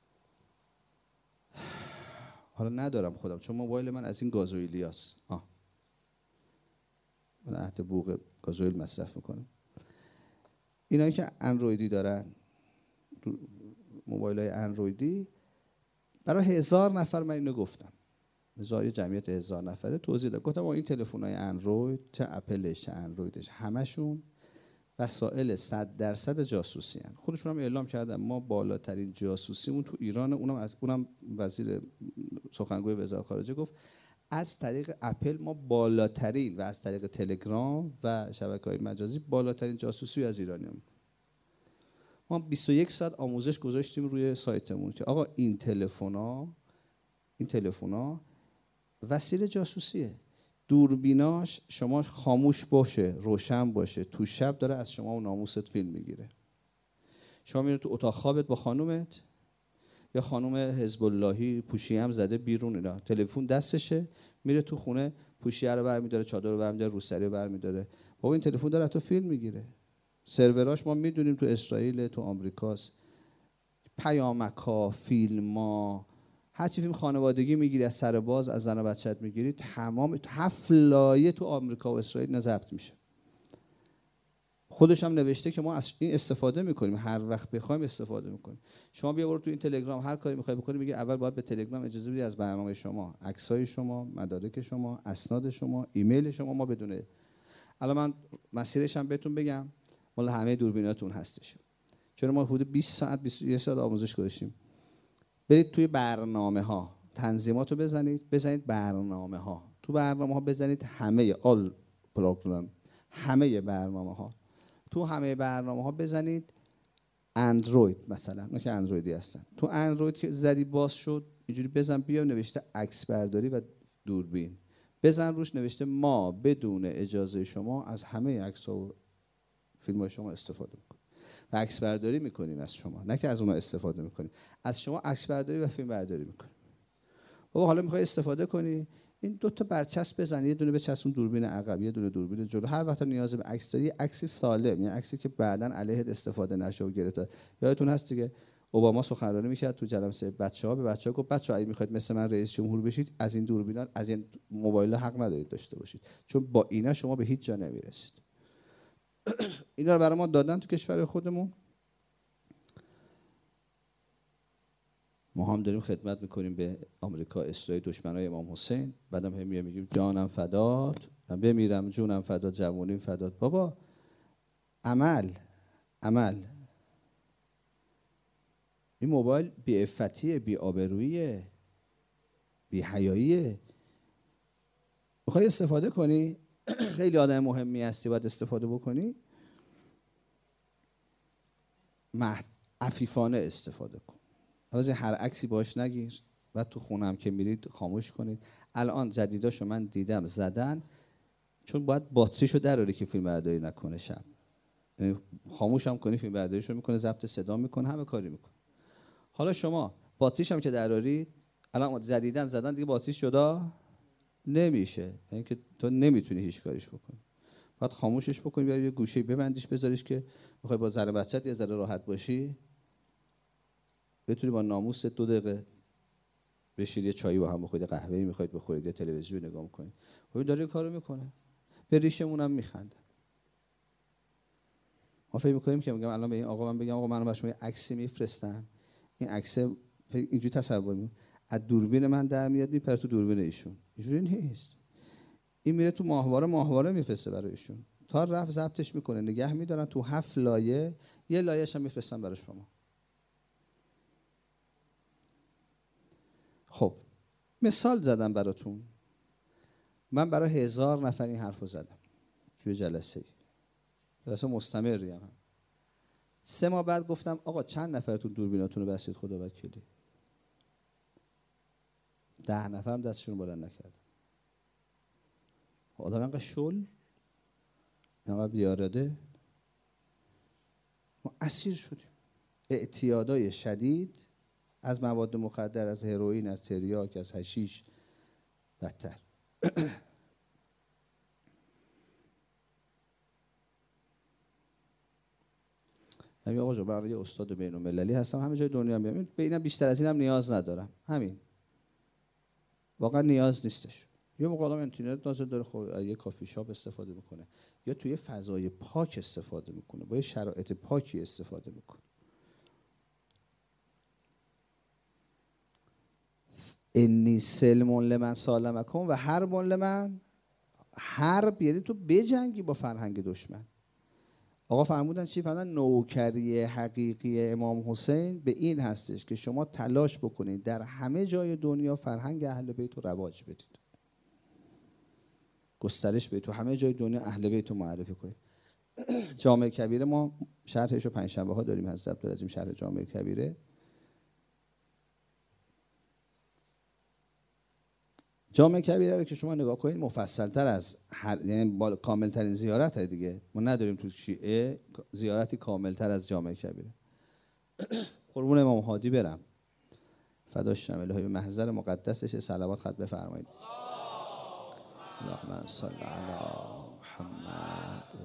حالا ندارم خودم چون موبایل من از این گازوئیلیاست. آه من عهد بوق گازوئیل مصرف میکنم. اینایی که اندرویدی دارن، موبایل های اندرویدی، برای هزار نفر من اینو گفتم، هزار جمعیت هزار نفره توضیح دادم. گفتم این تلفن های اندروید، چه اپلش چه اندرویدش، همشون وسایل صد درصد جاسوسی هن. خودشون هم اعلام کردن ما بالاترین جاسوسیمون تو ایران، اونم از اونم وزیر سخنگوی وزارت خارجه گفت از طریق اپل ما بالاترین و از طریق تلگرام و شبکه‌های مجازی بالاترین جاسوسی از ایرانیان میکنیم. ما بیست و یک ساعت آموزش گذاشتیم روی سایتمون که آقا این تلفن‌ها این تلفن‌ها وسیله جاسوسیه. دوربیناش شما خاموش باشه، روشن باشه، تو شب داره از شما و ناموست فیلم میگیره. شما میره تو اتاق خوابت با خانومت، یا خانوم حزب اللهی پوشیه هم زده بیرون، اینا تلفن دستشه، میره تو خونه پوشیه رو برمی‌داره، چادر رو برمی‌داره، روسری رو برمی‌داره، بابا این تلفن داره تو فیلم میگیره. سروراش ما میدونیم تو اسرائیل، تو آمریکاست، پیامک‌ها، فیلم‌ها، هر چی فیلم خانوادگی میگیری، از سر باز از زن و بچت میگیری، تمام هفت لایه تو آمریکا و اسرائیل ضبط میشه. خودش هم نوشته که ما از این استفاده میکنیم، هر وقت بخوایم استفاده میکنیم. شما بیا برو تو این تلگرام هر کاری میخوای بکنی، میگه اول باید به تلگرام اجازه بدی از برنامه شما، عکسای شما، مدارک شما، اسناد شما، ایمیل شما ما بدونه. الان من مسیرش هم بهتون بگم، مال همه دوربیناتون هستش. چون ما حدود بیست ساعت بیست و یک ساعت آموزش گذاشتیم. برید توی برنامه ها، تنظیمات رو بزنید، بزنید برنامه ها، تو برنامه ها بزنید همه all program، همه برنامه ها، تو همه برنامه ها بزنید اندروید مثلا، اونا که اندرویدی هستن، تو اندروید که زدی باز شد اینجوری بزن بیا نوشته عکس برداری و دوربین، بزن روش نوشته ما بدون اجازه شما از همه عکس‌ها و فیلم‌های شما استفاده میکنیم و عکس برداری میکنیم از شما، نه که از اونها استفاده میکنیم، از شما عکس برداری و فیلم برداری میکنیم. بابا حالا میخوای استفاده کنی، این دو تا برچسب بزن، یه دونه بچسبون دوربین عقب، یه دونه دوربین جلو، هر وقت نیاز به عکس داری عکسی سالم، یعنی عکسی که بعداً علیه استفاده نشه و گرفته. یادتون هست دیگه اوباما سخنرانی میکرد تو جلسه بچه‌ها، به بچه‌ها گفت بچه‌ها اگه میخواید مثل من رئیس جمهور بشید از این دوربینا، از این موبایل حق ندارید داشته باشید، چون با اینا شما به هیچ جا نمیرسید. اینا رو برای ما دادن تو کشور خودمون، ما هم داریم خدمت میکنیم به آمریکا، اسرائیل، دشمنای امام حسین، بعدم هم میگیم جانم فدات، بمیرم جونم فدات، جوونیم فدات. بابا عمل عمل. این موبایل بی عفتیه، بی آبرویه، بی حیاییه. میخوای استفاده کنی، خیلی آدم مهمی هستی باید استفاده بکنی، عفیفانه استفاده کن. از هر عکسی باش نگیر، بعد تو خونم که میرید خاموش کنید. الان جدیداشو من دیدم زدن، چون باید باتریشو دراری که فیلم برداری نکنه شب، یعنی خاموش هم کنی فیلم برداریشو میکنه، ضبط صدا میکنه، همه کاری میکنه. حالا شما باتریش هم که درارید، الان زدیدن زدن دیگه باتریش جدا نمیشه، یعنی که تو نمیتونی هیچ کاریش بکنی. باید خاموشش بکنی، بیاری یه گوشه ببندیش بذاریش که میخوای با زن بچت یه ذره راحت باشی، بتونی با ناموست دو دقیقه بشید یه چایی با هم بخورید، قهوه‌ای میخواید بخورید، یه تلویزیون نگاه میکنید. خب داره این کارو میکنه. به ریشمون هم میخنده. ما فکر میکنیم که میگم الان به این آقا من بگم آقا من برای شما یه عکسی میفرستم، این عکس اینجوری تصور میکنم از دوربین من در میاد میپره تو دوربین ایشون. اینجوری نیست. این میره تو ماهواره، ماهواره میفرسته برای ایشون، تا رفت ضبطش میکنه، نگه میدارن تو هفت لایه، یه لایه‌اش هم میفرستن برای شما. خب مثال زدم براتون. من برای هزار نفر این حرفو زدم توی جلسه ای، جلسه مستمری هم. سه ماه بعد گفتم آقا چند نفرتون دوربیناتون رو بستید خدا وکیلی؟ ده نفر هم دستشون رو بلند نکردن. آدم اینقدر شل، اینقدر بیاراده، ما اسیر شدیم. اعتیادای شدید از مواد مخدر، از هروئین، از تریاک، از حشیش بدتر. نمی آقا جو من یه استاد بین المللی هستم، همه جای دنیا میام، به اینم بیشتر از اینم نیاز ندارم. همین واقعا نیاز نیستش. یه موقع آدم اینترنت نازل داره، خب یه کافی شاپ استفاده میکنه، یا توی فضای پاک استفاده میکنه، با یه شرایط پاکی استفاده میکنه. انی سلم لمن سالمکم و حرب لمن، حرب یعنی تو بجنگی با فرهنگ دشمن. آقا فرمودن چی؟ فرمودن نوکری حقیقی امام حسین به این هستش که شما تلاش بکنید در همه جای دنیا فرهنگ اهل بیت رو رواج بدید، گسترش بدید، تو همه جای دنیا اهل بیت رو معرفی کنید. جامع کبیره ما شرحش رو پنجشنبه ها داریم، حضرت عبدالعظیم شرح جامع کبیره. جامع کبیره رو که شما نگاه کنید مفصل تر از هر، یعنی کامل ترین زیارت های دیگه ما نداریم تو شیعه زیارتی کامل تر از جامع کبیره. قربون امام هادی برم، فداش شم، الهی به محضر مقدسش صلوات خط بفرمایید. اللهم صل علی محمد و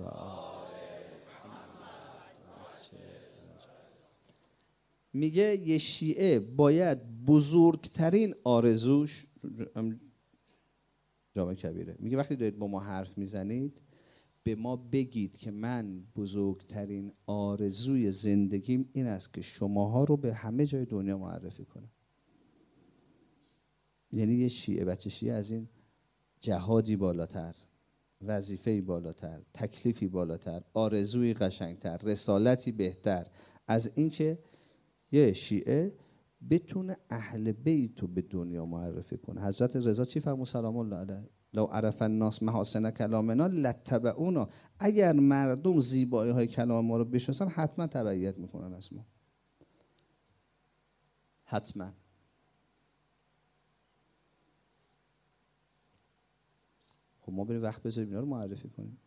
میگه یه شیعه باید بزرگترین آرزوش، جامع کبیره میگه وقتی دارید با ما حرف میزنید به ما بگید که من بزرگترین آرزوی زندگیم این است که شماها رو به همه جای دنیا معرفی کنم. یعنی یه شیعه، بچه شیعه از این جهادی بالاتر، وظیفه‌ای بالاتر، تکلیفی بالاتر، آرزوی قشنگتر، رسالتی بهتر از این که یه شیعه بتونه اهل بیت رو به دنیا معرفی کنه. حضرت رضا چی فرمود سلام الله علیه؟ لو عرف الناس محاسن کلامنا لاتبعونا، اگر مردم زیبایی های کلام ما رو بشناسن حتما تبعیت میکنن از ما، حتما. خب ما بریم وقت بذاریم اینا رو معرفی کنیم.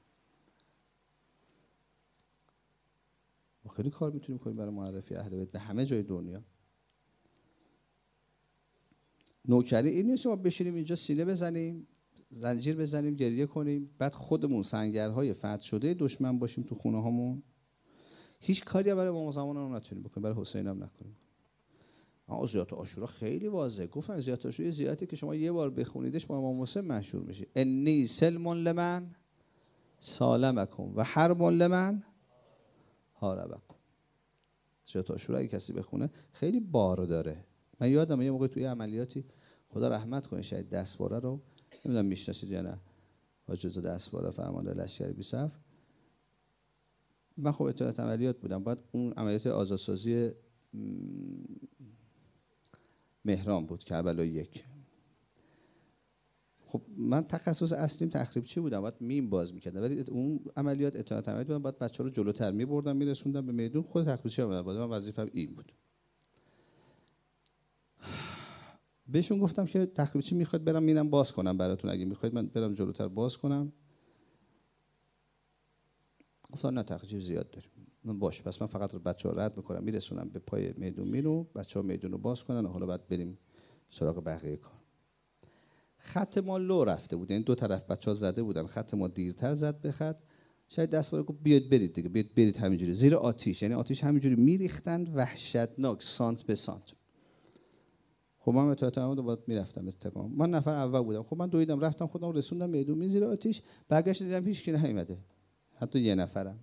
ما خیلی کار میتونیم کنیم برای معرفی اهل بیت به همه جای دنیا. نوکری این نیست ما بشینیم اینجا سینه بزنیم، زنجیر بزنیم، گریه کنیم، بعد خودمون سنگرهای فتح شده دشمن باشیم تو خونه هامون. هیچ کاری برای امام زمان هم نتونیم بکنیم، برای حسین هم نکنیم. اما زیارت عاشورا خیلی واضحه. گفتن زیارت عاشورا زیارتی که شما یه بار بخونیدش با امام حسین مشهور میشه. انی سلم لمن سالمکم و حرب لمن حاربکم. زیارت عاشورا اگه کسی بخونه خیلی بار داره. من یادم یه موقع توی عملیاتی، خدا رحمت کنه، شاید دستواره رو نمیدونم میشناسید یا نه، حاج رضا دستواره فرمانده لشکر بی‌صف. من خب اطلاعات عملیات بودم، بعد اون عملیات آزادسازی مهران بود، کربلا یک. خب من تخصص اصلیم تخریبچی بودم، بعد میم باز میکردم، ولی اون عملیات اطلاعات عملیات بودم، بعد بچه‌ها رو جلوتر میبردم میرسوندم به میدون، خود تخریبچی بودم، بعد من وظیفه‌م این بود. بهشون گفتم که تخریبچی میخواد برم میرم باز کنم براتون، اگه میخواید من برم جلوتر باز کنم. گفتن نه تخریبچی زیاد داریم. من باش پس من فقط بچه‌ها رد میکنم میرسونم به پای میدون میرو، بچه‌ها میدون رو باز کنن و حالا بعد بریم سراغ بقیه کار. خط ما لو رفته بود، یعنی دو طرف بچه‌ها زده بودن، خط ما دیرتر زد به خط. شاید دستوار گفت بیاد برید دیگه، بیاد برید همینجوری زیر آتیش، یعنی آتیش همینجوری میریختند وحشتناک سانت به سانت. خب من تا تا اون بعد میرفتم استقامت، من نفر اول بودم. خب من دویدم رفتم خودم رسوندم میدون می زیر آتیش، برگشت دیدم هیچ کی نیومده، حتی یه نفرم.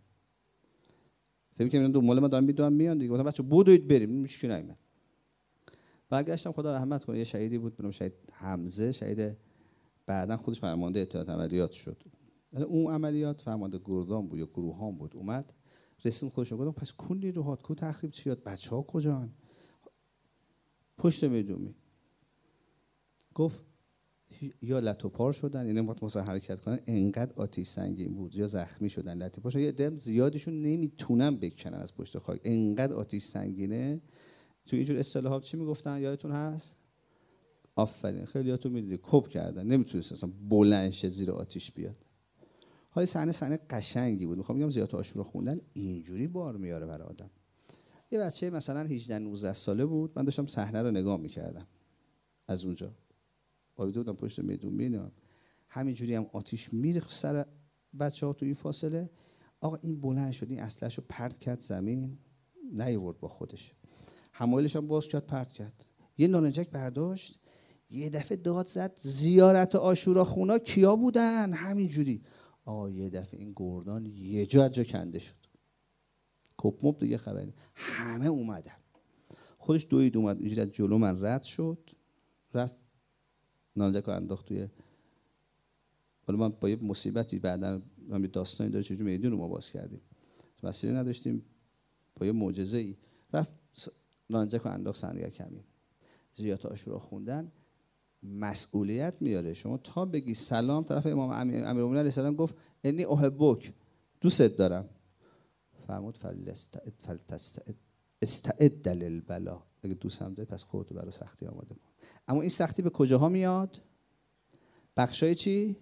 فکر کنم دو مال ما دارن میدونم میان دیگه، گفتم بچه بدوید بریم، هیچ کی نیومد. برگشتم، خدا رحمت کنه یه شهیدی بود بنام شهید حمزه، شهید بعداً خودش فرمانده اطلاعات عملیات شد. اون عملیات فرمانده گردان بود یا گروهان بود، اومد رسید خودش رو، گفتم پس کل نیروهات کو تخریب چیات، بچه‌ها کجان؟ پشت میدون می گفت یا لتو پار شدن، یعنی وقت مثلا حرکت کنن انقدر آتش سنگین بود، یا زخمی شدن لتو پار شدن، یه دم زیادشون نمیتونن بکنن از پشت خاک، انقدر آتش سنگینه. تو اینجور اصطلاحات چی میگفتن یادتون هست؟ آفرین، خیلیاتون میدونید کپ کردن، نمیتونست اصلا بلند شه زیر آتش بیاد. حالا صحنه صحنه قشنگی بود. میخوام بگم زیارت عاشورا خوندن اینجوری بار میاره برای آدم. یه بچه مثلا هجده نوزده ساله بود، من داشتم صحنه رو نگاه میکردم از اونجا، آویده بودم پشت میدون میدونم همینجوری هم آتیش میریخت سر بچه ها تو این فاصله. آقا این بلند شد، این اسلحه‌شو پرت کرد زمین، نیورد با خودش، حمایلش هم باز کرد پرت کرد، یه نارنجک برداشت، یه دفعه داد زد زیارت عاشورا خونا کیا بودن همینجوری. آقا یه دفعه این گردان یه جا جا کنده شد، کپ مپ دیگه خبری، همه اومدن. خودش دوید اومد اینجوری از جلو من رد شد، رفت نارنجک رو انداخت توی، حالا من با یه مصیبتی بعداً من به داستانی داره چجوری میدون رو ما باز کردیم، وسیله نداشتیم، با یه معجزه‌ای رفت نارنجک رو انداخت صندوق کمین. زیارت عاشورا خوندن مسئولیت میاره. شما تا بگی سلام، طرف امام امیرالمومنین علیه السلام گفت انی احبک، دوست دارم، فرمود فلتستعد استعد للبلا، اگه دوستم داری پس خودتو برای سختی آماده کن. اما این سختی به کجاها میاد؟ بخشای چی؟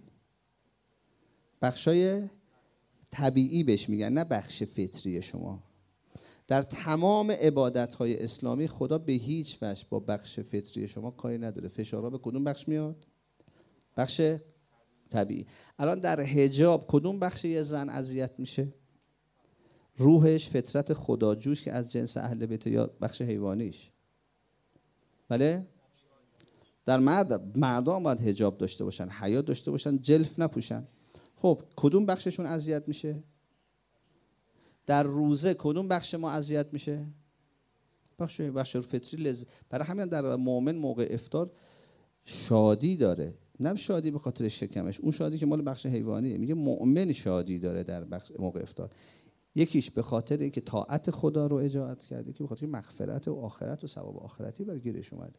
بخشای طبیعی بهش میگن، نه بخش فطری شما. در تمام عبادت‌های اسلامی خدا به هیچ وجه با بخش فطری شما کاری نداره. فشارها به کدوم بخش میاد؟ بخش طبیعی. الان در حجاب کدوم بخش یه زن اذیت میشه؟ روحش، فطرت خداجوش که از جنس اهل بیت، یا بخش حیوانیش؟ بله؟ در مرد، مردان باید حجاب داشته باشن، حیا داشته باشن، جلف نپوشن. خب کدوم بخششون اذیت میشه؟ در روزه کدوم بخش ما اذیت میشه؟ بخش بخش فطری لذت. برای همین در مؤمن موقع افطار شادی داره، نه شادی به خاطر شکمش، اون شادی که مال بخش حیوانیه. میگه مؤمن شادی داره در بخش موقع افطار. یکیش به خاطر اینکه طاعت خدا رو اجاعت کرده، که به خاطر مغفرت و آخرت و ثواب آخرتی بر گیرش اومده.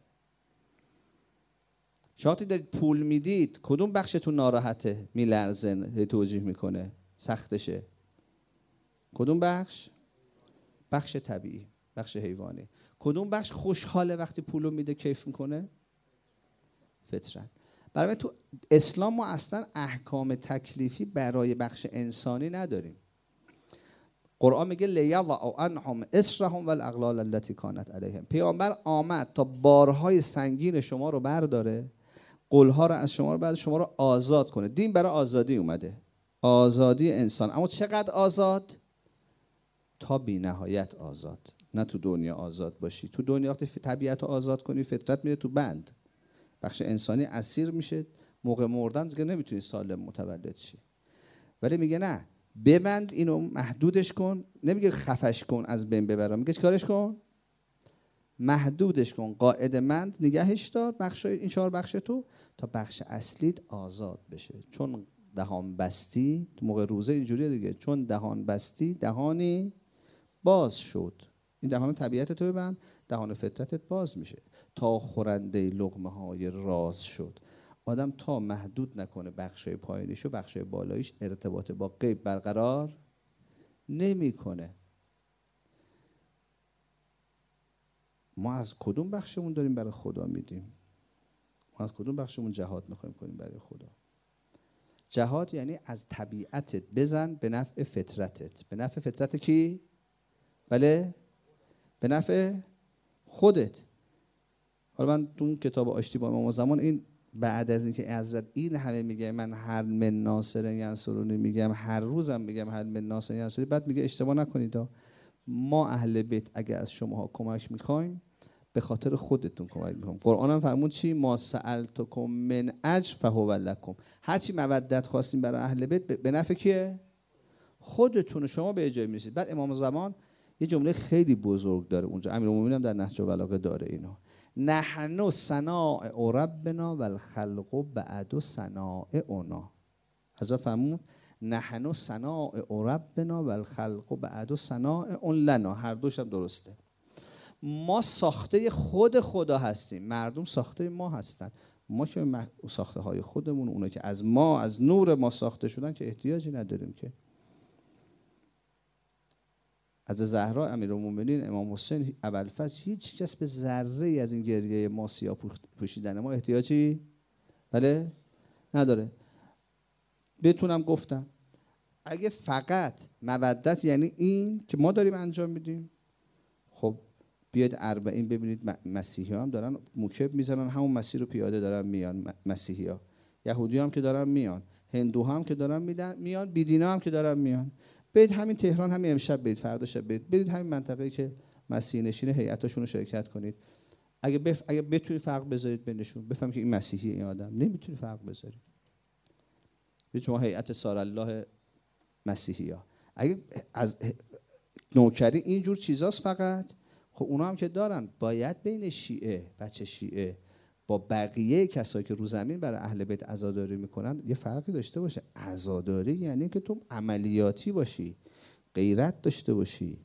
شاتی دارید پول میدید، کدوم بخشتون ناراحته، میلرزه، توجیه میکنه، سختشه؟ کدوم بخش؟ بخش طبیعی، بخش حیوانی. کدوم بخش خوشحاله وقتی پولو میده کیف میکنه؟ فطرت. برای تو اسلام ما اصلا احکام تکلیفی برای بخش انسانی نداریم. قرآن میگه لیضع عنهم اصرهم والاغلال التي كانت علیهم. پیامبر آمد تا بارهای سنگین شما رو برداره، قلها رو از شما رو برداره، شما رو آزاد کنه. دین برای آزادی اومده، آزادی انسان. اما چقدر آزاد؟ تا بی نهایت آزاد. نه تو دنیا آزاد باشی، تو دنیا وقتی طبیعت رو آزاد کنی فطرت میره تو بند، بخش انسانی اسیر میشه، موقع مردن دیگه نمیتونی سالم متولد شی. ولی میگه نه، ببند اینو، محدودش کن. نمیگه خفش کن از بین ببرم، میگه چیکارش کن؟ محدودش کن، قاعده مند نگهش دار، بخش این چهار بخش تو، تا بخش اصلیت آزاد بشه. چون دهان بستی، تو موقع روزه اینجوریه دیگه، چون دهان بستی دهانی باز شد. این دهان طبیعت تو ببند، دهان فطرتت باز میشه. تا خورنده لقمه های راز شد. آدم تا محدود نکنه بخشای پایینیشو، بخشای بالاییش ارتباط با غیب برقرار نمیکنه. ما از کدوم بخشمون داریم برای خدا میدیم؟ ما از کدوم بخشمون جهاد میخوایم کنیم برای خدا؟ جهاد یعنی از طبیعتت بزن به نفع فطرتت. به نفع فطرت کی؟ بله به نفع خودت. حالا من تو اون کتاب آشتی با امام زمان این بعد از اینکه حضرت این همه میگه من هر من ناصر ینصرونی میگم، هر روزم میگم هر من ناصر ینصرونی، بعد میگه اشتباه نکنید ما اهل بیت اگه از شماها کمک میخوایم به خاطر خودتون کمک میکنم. قرآن هم فرمود چی؟ ما سألتکم من اجر فهو لکم. هر چی مودت خواستیم برای اهل بیت به نفع کیه؟ خودتون. شما به جای میرسید. بعد امام زمان یه جمله خیلی بزرگ داره اونجا، امیرالمومنین هم در نهج البلاغه داره اینو، نحن صنائع ربنا والخلق بعد صنائعنا. حضرت فرمود نحن صنائع ربنا والخلق بعد صنائع لنا. هر دوش هم درسته. ما ساخته خود خدا هستیم، مردم ساخته ما هستن. ما که ساخته های خودمون، اونا که از ما از نور ما ساخته شدن که احتیاجی نداریم که. از زهرا امیرالمومنین امام حسین ابوالفضل هیچ کس به ذره از این گریه ما سیاه پوشیدن ما احتیاجی بله نداره. بتونم گفتم اگه فقط مودت یعنی این که ما داریم انجام میدیم، خب بیاید اربعین ببینید مسیحی ها هم دارن موکب میزنن، همون مسیر رو پیاده دارن میان. مسیحی ها، یهودی هم که دارن میان، هندو هم که دارن میدن میان، بیدینا هم که دارن میان. برید همین تهران، همین امشب برید، فردا شب برید، برید همین منطقه‌ای که مسیحی نشین هیئتاشون رو شرکت کنید. اگه بف... اگه بتونید فرق بذارید بینشون، بفهمید که این مسیحی این آدم، نمیتونید فرق بذارید. به شما هیئت سارالله مسیحی‌ها اگه از نوکری اینجور چیزاست فقط، خب اونا هم که دارن، باید بین شیعه، بچه شیعه با بقیه کسایی که رو زمین برای اهل بیت عزاداری میکنن یه فرقی داشته باشه. عزاداری یعنی که تو عملیاتی باشی، غیرت داشته باشی،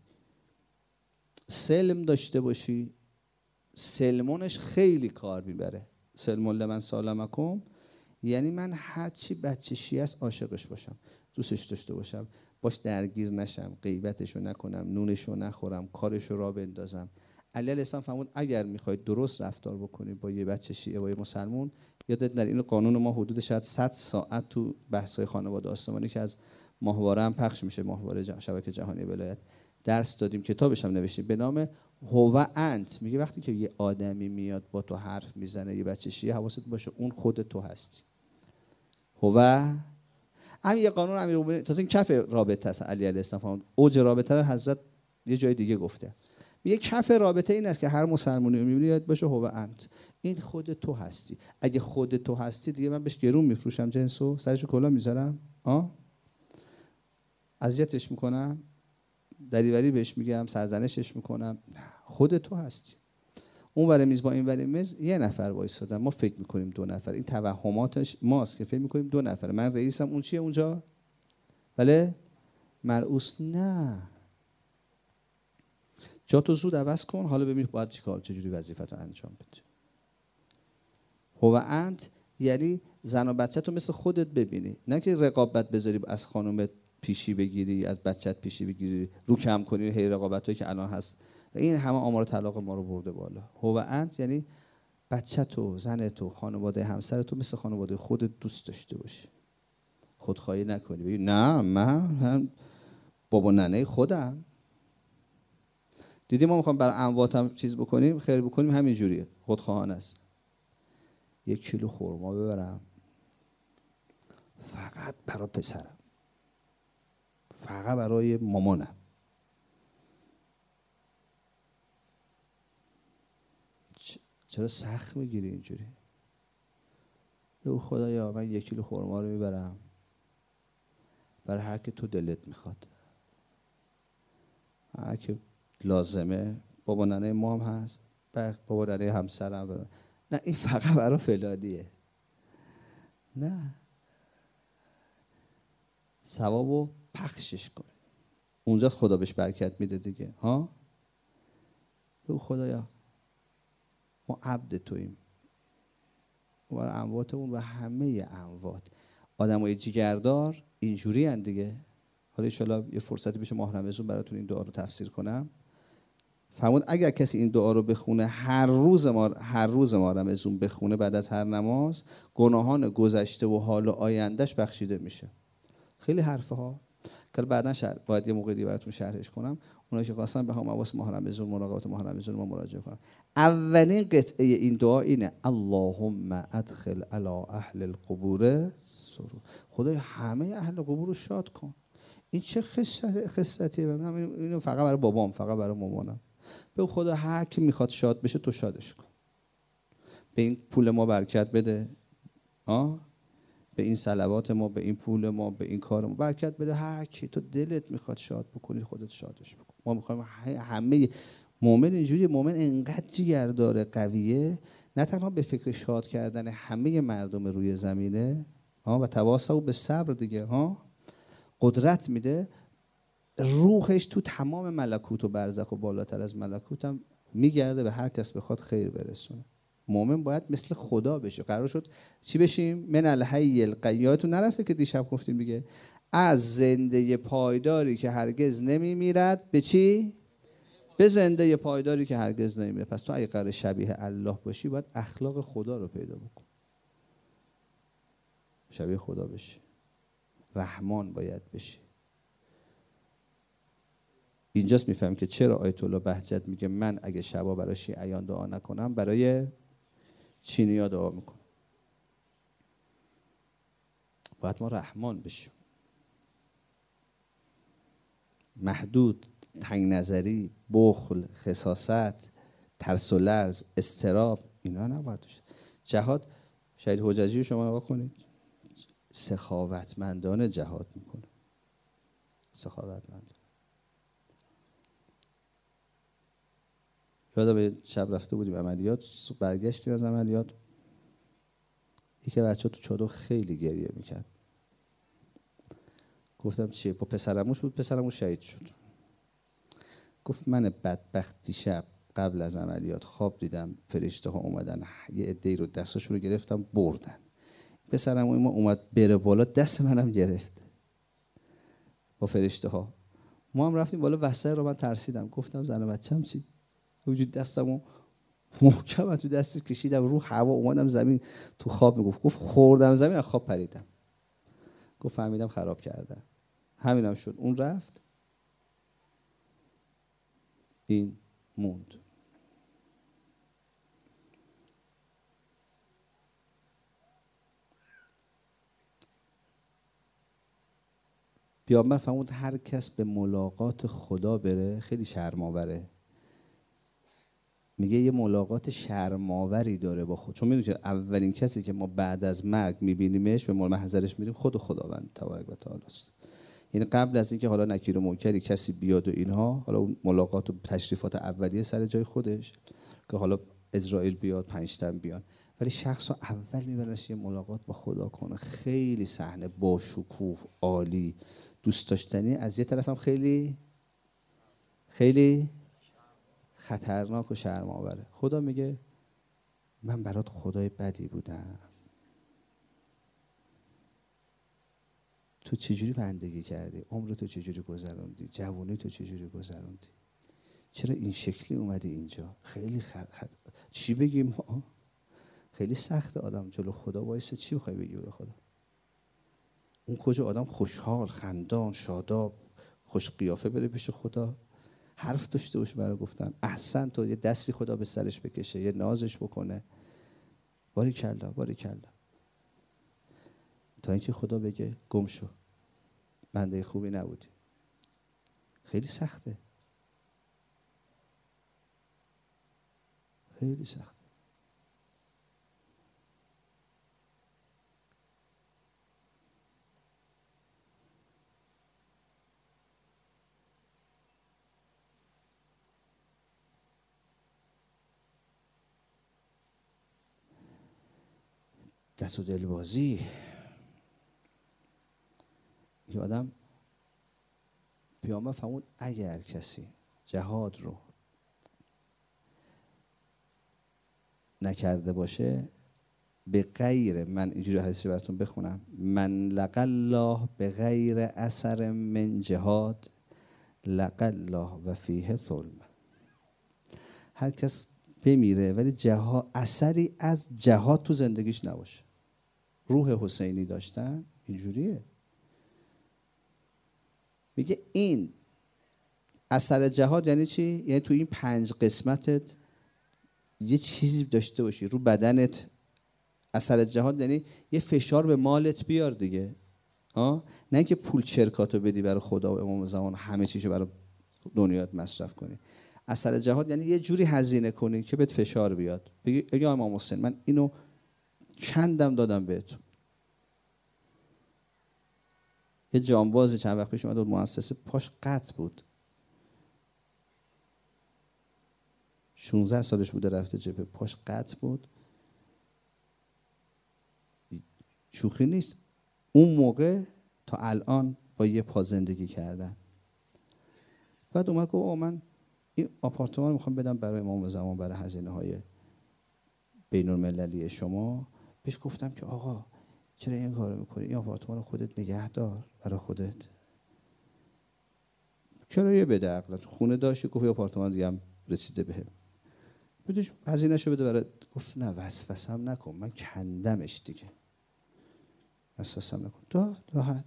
سلم داشته باشی. سلمونش خیلی کار میبره. سلمون لمن سالمکم یعنی من هرچی بچه شیعه است عاشقش باشم، دوستش داشته باشم، باش درگیر نشم، غیبتشو نکنم، نونشو نخورم، کارشو را بندازم. علی علیه السلام فرمود اگر میخواید درست رفتار بکنید با یه بچه شیعه با یه مسلمون، یادت در این قانون ما حدود شاید صد ساعت تو بحث‌های خانواده آسمانی که از ماهواره هم پخش میشه، ماهواره جه... شبکه جهانی ولایت، درس دادیم، کتابش هم نوشتیم به نام هو انت. میگه وقتی که یه آدمی میاد با تو حرف میزنه، یه بچه شیعه، حواست باشه اون خود تو هستی. هو همین یه قانون امیرالمومنین. تازه این کف رابطه است. علی علیه السلام اوج رابطه رو حضرت یه جای دیگه گفته. میگه کف رابطه این است که هر مسلمانی رو میبینی یاد باشه هو انت، این خود تو هستی. اگه خود تو هستی دیگه من بهش گرون میفروشم جنسو، سرشو کلا میذارم، آه اذیتش میکنم، دریوری بهش میگم، سرزنشش میکنم. خود تو هستی. اون ور میز با این ور میز یه نفر وایسادن، ما فکر میکنیم دو نفر. این توهماتش ماست که فکر میکنیم دو نفر. من رئیسم، اون چیه اونجا؟ بله مرئوس. نه، جا تو زود عوض کن، حالا ببین باید چیکار چجوری وظیفتو انجام بده. هو انت یعنی زن و بچه تو مثل خودت ببینی، نه که رقابت بذاری از خانومت پیشی بگیری، از بچت پیشی بگیری، رو کم کنی. هی رقابتایی که الان هست این همه آمار طلاق ما رو برده بالا. هو انت یعنی بچه تو، زن تو، خانواده همسر تو مثل خانواده خودت دوست داشته باشی، خودخواهی نکنی، بگی نه من هم بابا ننه خودم. دیدی ما میخوام برای امواتم چیز بکنیم، خیر بکنیم، همین جوریه، خودخواهانه است. یک کیلو خرما ببرم فقط برای پسرم، فقط برای مامانم. چرا سخت میگیری اینجوری؟ او خدایا من یک کیلو خرما رو میبرم برای هر که تو دلت میخواد، هر که لازمه. بابا ننه ما هم هست، بابا ننه همسرم برم. نه این فقط برای فلانیه. نه، ثوابو پخشش کن، اونجا خدا بهش برکت میده دیگه. ها او خدایا ما عبد توییم، برای امواتمون و همه اموات. آدمای جگردار اینجوری ان دیگه. حالا ان شاءالله یه فرصتی بشه ماه رمضان براتون این دعا رو تفسیر کنم. فرمود اگر کسی این دعا رو بخونه هر روز ما هر روز ما رمضان بخونه بعد از هر نماز، گناهان گذشته و حال و آیندهش بخشیده میشه. خیلی حرفه ها. که بعداً شرح باید یه موقع دیگه براتون شرحش کنم. اونایی که خواستن به هم حواس ماه رمضان مراقبت ماه رمضان ما مراجعه کنم. اولین قطعه این دعا اینه اللهم ادخل علی اهل القبور سرور. خدای همه اهل قبور رو شاد کن. این چه خصلت خصلتیه؟ من اینو فقط برای بابام، فقط برای مامانم. به خدا هر کی میخواد شاد بشه تو شادش کن. به این پول ما برکت بده. آه به این صلوات ما، به این پول ما، به این کار ما برکت بده. هر کی تو دلت میخواد شاد بکنی خودت شادش بکن. ما میخوایم همه مؤمن اینجوری، مؤمن انقدر جگر داره قویه، نه تنها به فکر شاد کردن همه مردم روی زمینه ها و تواصل به صبر دیگه ها قدرت میده، روحش تو تمام ملکوت و برزخ و بالاتر از ملکوت هم میگرده به هر کس بخواد خیر برسونه. مؤمن باید مثل خدا بشه. قرار شد چی بشیم؟ من الحی القیوم. نرفته که دیشب گفتیم دیگه، از زنده پایداری که هرگز نمیمیرد به چی؟ به زنده پایداری که هرگز نمیمیرد. پس تو اگه قرار شبیه الله باشی باید اخلاق خدا رو پیدا بکن، شبیه خدا بشی، رحمان باید بشی. اینجاست میفهم که چرا آیت الله بهجت میگه من اگه شبا برای شیعیان دعا نکنم برای چینی‌ها دعا میکنم. باید ما رحمان بشیم. محدود، تنگ نظری، بخل، خساست، ترس و لرز، اضطراب، اینا نباید باشه. جهاد، شهید حججی رو شما نگاه کنید، سخاوتمندانه جهاد میکنه. سخاوتمندانه. یادم شب رفته بودیم عملیات، برگشتیم از عملیات، یکی بچه تو چادر خیلی گریه میکرد. گفتم چیه؟ با پسرموش بود، پسرموش شهید شد. گفت من بدبخت دیشب قبل از عملیات خواب دیدم فرشته ها اومدن یه عده‌ای رو دستاشون رو گرفتم بردن. پسرموی ما اومد بره بالا، دست منم گرفت با فرشته ها. ما هم رفتیم بالا، وسط رو من ترسیدم، گفتم زن و بچه‌م چی؟ وجود دستمو محکم تو دستش کشیدم رو هوا، اومدم زمین تو خواب. میگفت گفت خوردم زمین، از خواب پریدم. گفت فهمیدم خراب کردم. همینم شد. اون رفت، این موند. پیامبر فرمود هر کس به ملاقات خدا بره خیلی شرم‌آوره. میگه یه ملاقات شرم‌آوری داره با خود، چون میدونی که اولین کسی که ما بعد از مرگ میبینیمش، به محضرش میریم، خود خداوند تبارک و تعالی است. یعنی قبل از اینکه حالا نکیر و منکری کسی بیاد و اینها، حالا اون ملاقات و تشریفات اولیه سر جای خودش که حالا اسرائیل بیاد، پنج تن بیان، ولی شخص رو اول میبرنش یه ملاقات با خدا کنه. خیلی صحنه با شکوه، عالی، دوست داشتنی، از یه طرف هم خیلی خیلی خطرناک و شرم‌آوره. خدا میگه من برات خدای بدی بودم، تو چجوری بندگی کردی، عمر تو چجوری گذروندی، جوانی تو چجوری گذروندی، چرا این شکلی اومدی اینجا؟ خیلی خط... خط... چی بگیم ما؟ خیلی سخته آدم جلو خدا وایسه چی بخوای بگی به خدا؟ اون کجا آدم خوشحال، خندان، شاداب، خوش قیافه بره پیش خدا، حرف داشته باشه برای گفتن احسن، تو یه دستی خدا به سرش بکشه، یه نازش بکنه، باریکلا باریکلا، تا اینکه خدا بگه گم شو، بنده خوبی نبودی. خیلی سخته، خیلی سخته. دست و دلبازی. یه آدم، پیامبر فرمود اگر کسی جهاد رو نکرده باشه، به غیر، من اینجوری حدیث براتون بخونم، من لقى الله به غیر اثر من جهاد لقى الله و فیه ظلم. هر کس بمیره ولی جهاد، اثری از جهاد تو زندگیش نباشه. روح حسینی داشتن اینجوریه. میگه این اثر جهاد یعنی چی؟ یعنی تو این پنج قسمتت یه چیزی داشته باشی رو بدنت. اثر جهاد یعنی یه فشار به مالت بیار دیگه، ها؟ نه اینکه پول چرکاتو بدی برای خدا و امام زمان همه چیزو برای دنیات مصرف کنی. اثر جهاد یعنی یه جوری هزینه کنی که بهت فشار بیاد، بگی یا امام حسین من اینو چندم دادم بهتون. یه جانبازی چند وقت پیش اومد بود مؤسسه، پاش قطع بود، شانزده سالش بوده رفته جبهه، پاش قطع بود. شوخی نیست، اون موقع تا الان با یه پا زندگی کردن. بعد اومد گفت آقا من این آپارتمان میخوام بدم برای امام زمان، برای هزینه های بین المللی شما. بهش گفتم که آقا چرا این کارو میکنی؟ این آپارتمان خودت نگه دار برای خودت، چرا یه بده عقلا، تو خونه داشتی. گفت آپارتمان دیگه هم رسیده بهم، بدش هزینه‌شو بده برای. گفت نه وسوسه‌ام نکن، من کندمش دیگه، وسوسه‌ام نکن، تو راحت.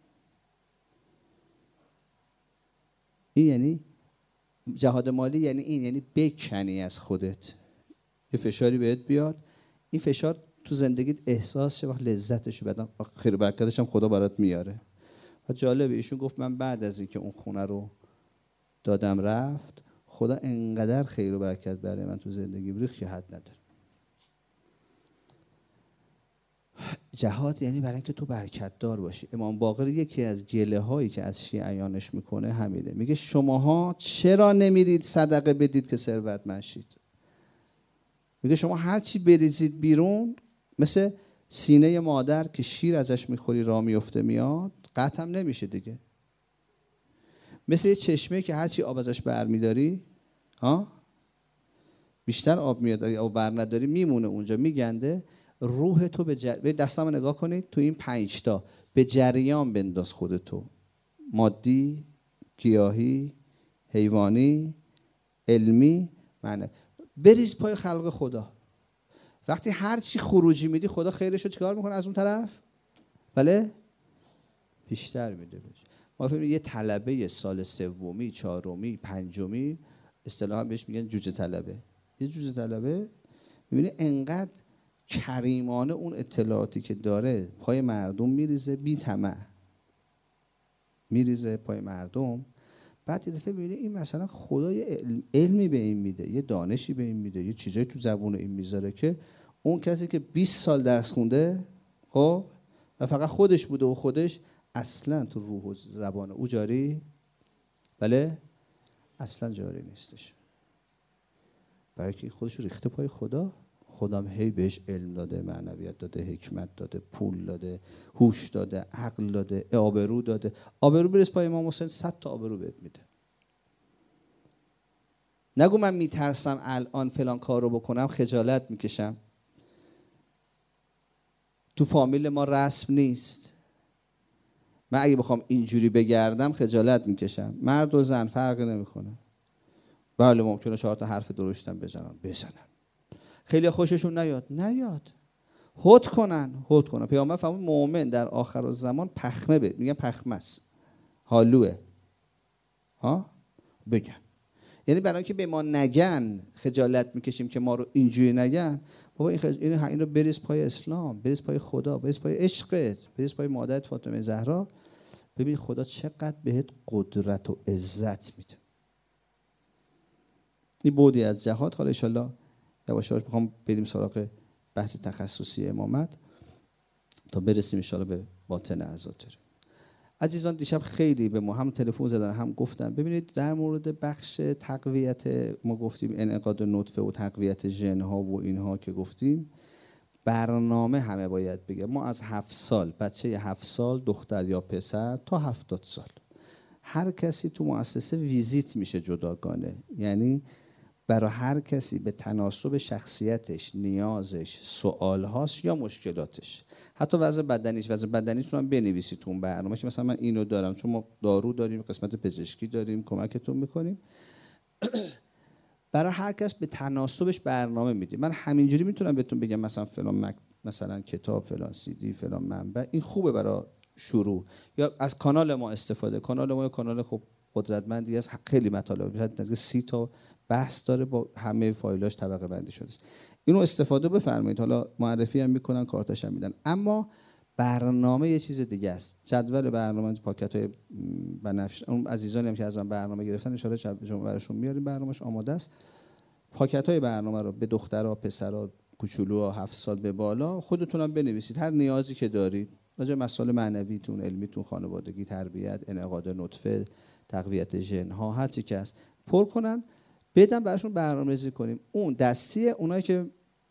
این یعنی جهاد مالی، یعنی این، یعنی بکنی از خودت، یه فشاری بهت بیاد، این فشار تو زندگیت احساس شه، وقت لذتش بدن، خیر برکتش هم خدا برات میاره. و جالبه ایشون گفت من بعد از اینکه اون خونه رو دادم رفت، خدا انقدر خیر و برکت برای من تو زندگی ریخت که حد نداره. جهاد یعنی برای اینکه تو برکت دار باشی. امام باقر یکی از گله هایی که از شیعیانش میکنه همینه، میگه شماها چرا نمیرید صدقه بدید که ثروتمند شید؟ میگه شما هر چی بریزید بیرون، مثل سینه مادر که شیر ازش میخوری راه میفته میاد، قطع هم نمیشه دیگه. مثل یه چشمه که هر چی آب ازش برمیداری، ها، بیشتر آب میاد، اگه آب بر نداری میمونه اونجا میگنده. روح تو به جر... به دستم نگاه کنید، تو این پنج تا به جریان بنداز خودتو، مادی، گیاهی، حیوانی، علمی، معنی، بریز پای خلق خدا. وقتی هر چی خروجی میدی، خدا خیرشو چیکار میکنه از اون طرف؟ بله؟ بیشتر میده. ما فهمیدیم یه طلبه سال سومی، چهارمی، پنجمی، اصطلاحا بهش میگن جوجه طلبه. یه جوجه طلبه میبینی انقدر کریمانه اون اطلاعاتی که داره پای مردم میریزه، بی طمع میریزه پای مردم. بعد یه دفعه میبینی این مثلا خدا یه علم، علمی به این میده، یه دانشی به این میده، یه چیزایی تو زبون این میذاره که اون کسی که بیست سال درس خونده، خب، و فقط خودش بوده و خودش اصلا تو روح و زبان او جاری، بله، اصلا جاری نیستش. برای که خودش رو ریخته پای خدا. خودم هی بهش علم داده، معنویت داده، حکمت داده، پول داده، هوش داده، عقل داده، آبرو داده. آبرو بریز پای امام حسین، صد تا آبرو بهت میده. نگو من میترسم الان فلان کار رو بکنم خجالت میکشم، تو فامیل ما رسم نیست، من اگه بخوام اینجوری بگردم خجالت میکشم. مرد و زن فرقی نمیکنه. بله ممکنه چهار تا حرف درشتم بزنن بزنن، خیلی خوششون نیاد نیاد، هد کنن هد کنن. پیامبر فرمود مؤمن در آخر الزمان پخمه بده، میگن پخمه است، حالوه، ها، بگن. یعنی برای اینکه به ما نگن خجالت میکشیم که ما رو اینجوری نگن. بابا این خج... این این رو بریز پای اسلام، بریز پای خدا، بریز پای عشقت، بریز پای مادرت فاطمه زهرا. ببین خدا چقدر بهت قدرت و عزت میده. این بودی از جهاد. حالا ان شاءالله یواش یواش میخوام بریم سراغ بحث تخصصی امامت تا برسیم ان شاءالله به باطن عزاداری. عزیزان دیشب خیلی به ما هم تلفن زدن هم گفتن ببینید در مورد بخش تقویت، ما گفتیم انعقاد نطفه و تقویت ژن ها و اینها که گفتیم، برنامه همه باید بگه. ما از هفت سال، بچه هفت سال دختر یا پسر تا هفتاد سال، هر کسی تو مؤسسه ویزیت میشه جداگانه. یعنی برای هر کسی به تناسب شخصیتش، نیازش، سوالهاش یا مشکلاتش، حتی وضع بدنیش، وضع بدنیتون هم بنویسید تو اون برنامه که مثلا من اینو دارم، چون ما دارو داریم، قسمت پزشکی داریم، کمکتون میکنیم. برای هر کس به تناسبش برنامه میدیم. من همینجوری میتونم بهتون بگم مثلا فلان مک... مثلا کتاب، فلان سی دی، فلان منبع، این خوبه برای شروع یا از کانال ما استفاده. کانال ما کانال خب قدرتمندی است، خیلی مطالب میشه، نزدیک سی تا بحث داره، با همه فایلاش طبقه بندی شده است. اینو استفاده بفرمایید. حالا معرفی هم میکنن، کارتاش هم میدن. اما برنامه یه چیز دیگه است. جدول برنامه، پاکت‌های بنفش، اون عزیزانی هم که از من برنامه گرفتن ان شاءالله براشون میاریم، برنامه‌اش آماده است. پاکت‌های برنامه رو به دخترها، پسرها، کوچولوها هفت سال به بالا خودتونم بنویسید، هر نیازی که دارید راجع به مسائل معنویتون، علمیتون، خانوادگی، تربیت، انعقاد نطفه، تقویت ژن‌ها، هر چی که هست پر کنن، بدن براشون برنامه‌ریزی کنیم. اون دستی اونایی که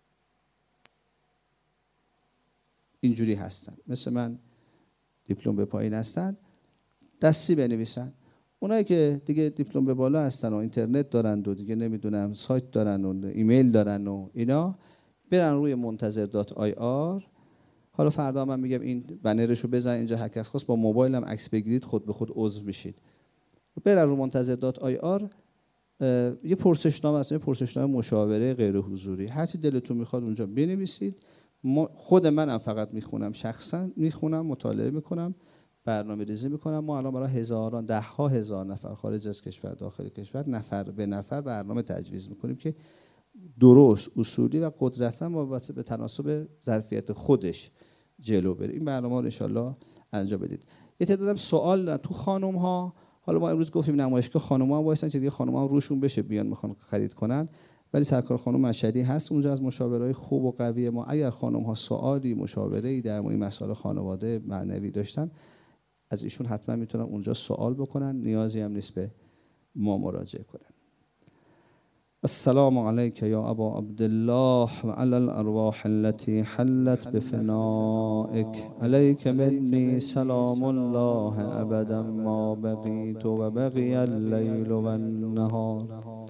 اینجوری هستن، مثل من دیپلم به پایین هستن، دستی بنویسن. اونایی که دیگه دیپلم به بالا هستن و اینترنت دارن و دیگه نمیدونم سایت دارن و ایمیل دارن و اینا، برن روی منتظر دات آی آر. حالا فردا من میگم این بنرشو بزن اینجا، هر کس خواست با موبایل هم عکس بگیرید، خود به خود عضو میشید. برن رو منتظر دات آی آر، یه پرسشنامه هست، یه پرسشنامه مشاوره غیر حضوری، هر چی دلتون میخواد اونجا بنویسید. خود منم فقط میخونم، شخصا میخونم، مطالعه میکنم، برنامه ریزی میکنم. ما الان برای هزاران، ده ها هزار نفر خارج از کشور، داخل کشور، نفر به نفر برنامه تجویز میکنیم که درست، اصولی و قدرتمند به تناسب ظرفیت خودش جلو بره. این برنامه رو ان شاءالله انجام بدید. یه تعدادم سوال تو خانم ها، حالا ما امروز گفتیم نمایشگاه خانم ها وایسن که دیگه خانم ها روشون بشه بیان میخوان خرید کنن، ولی سرکار خانم مشهدی هست اونجا از مشاورای خوب و قوی ما. اگر خانم ها سوالی، مشاوره‌ای در مورد مسائل خانواده معنوی داشتن، از ایشون حتما میتونن اونجا سوال بکنن، نیازی هم نیست به ما مراجعه کنن. السلام علیک یا ابا عبدالله و علی الارواح التي حلت بفنائک، علیک منی سلام الله ابدا ما بقیت و بقی اللیل و النهار،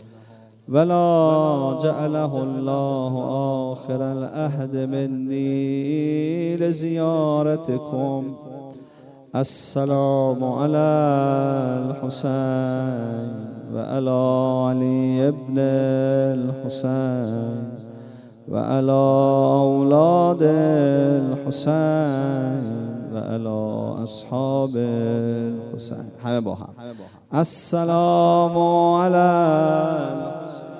ولا جعله الله آخر العهد منی لزیارتکم. السلام علی الحسین و علی علی ابن الحسین و علی اولاد الحسین و علی اصحاب الحسین. همه با هم السلام علی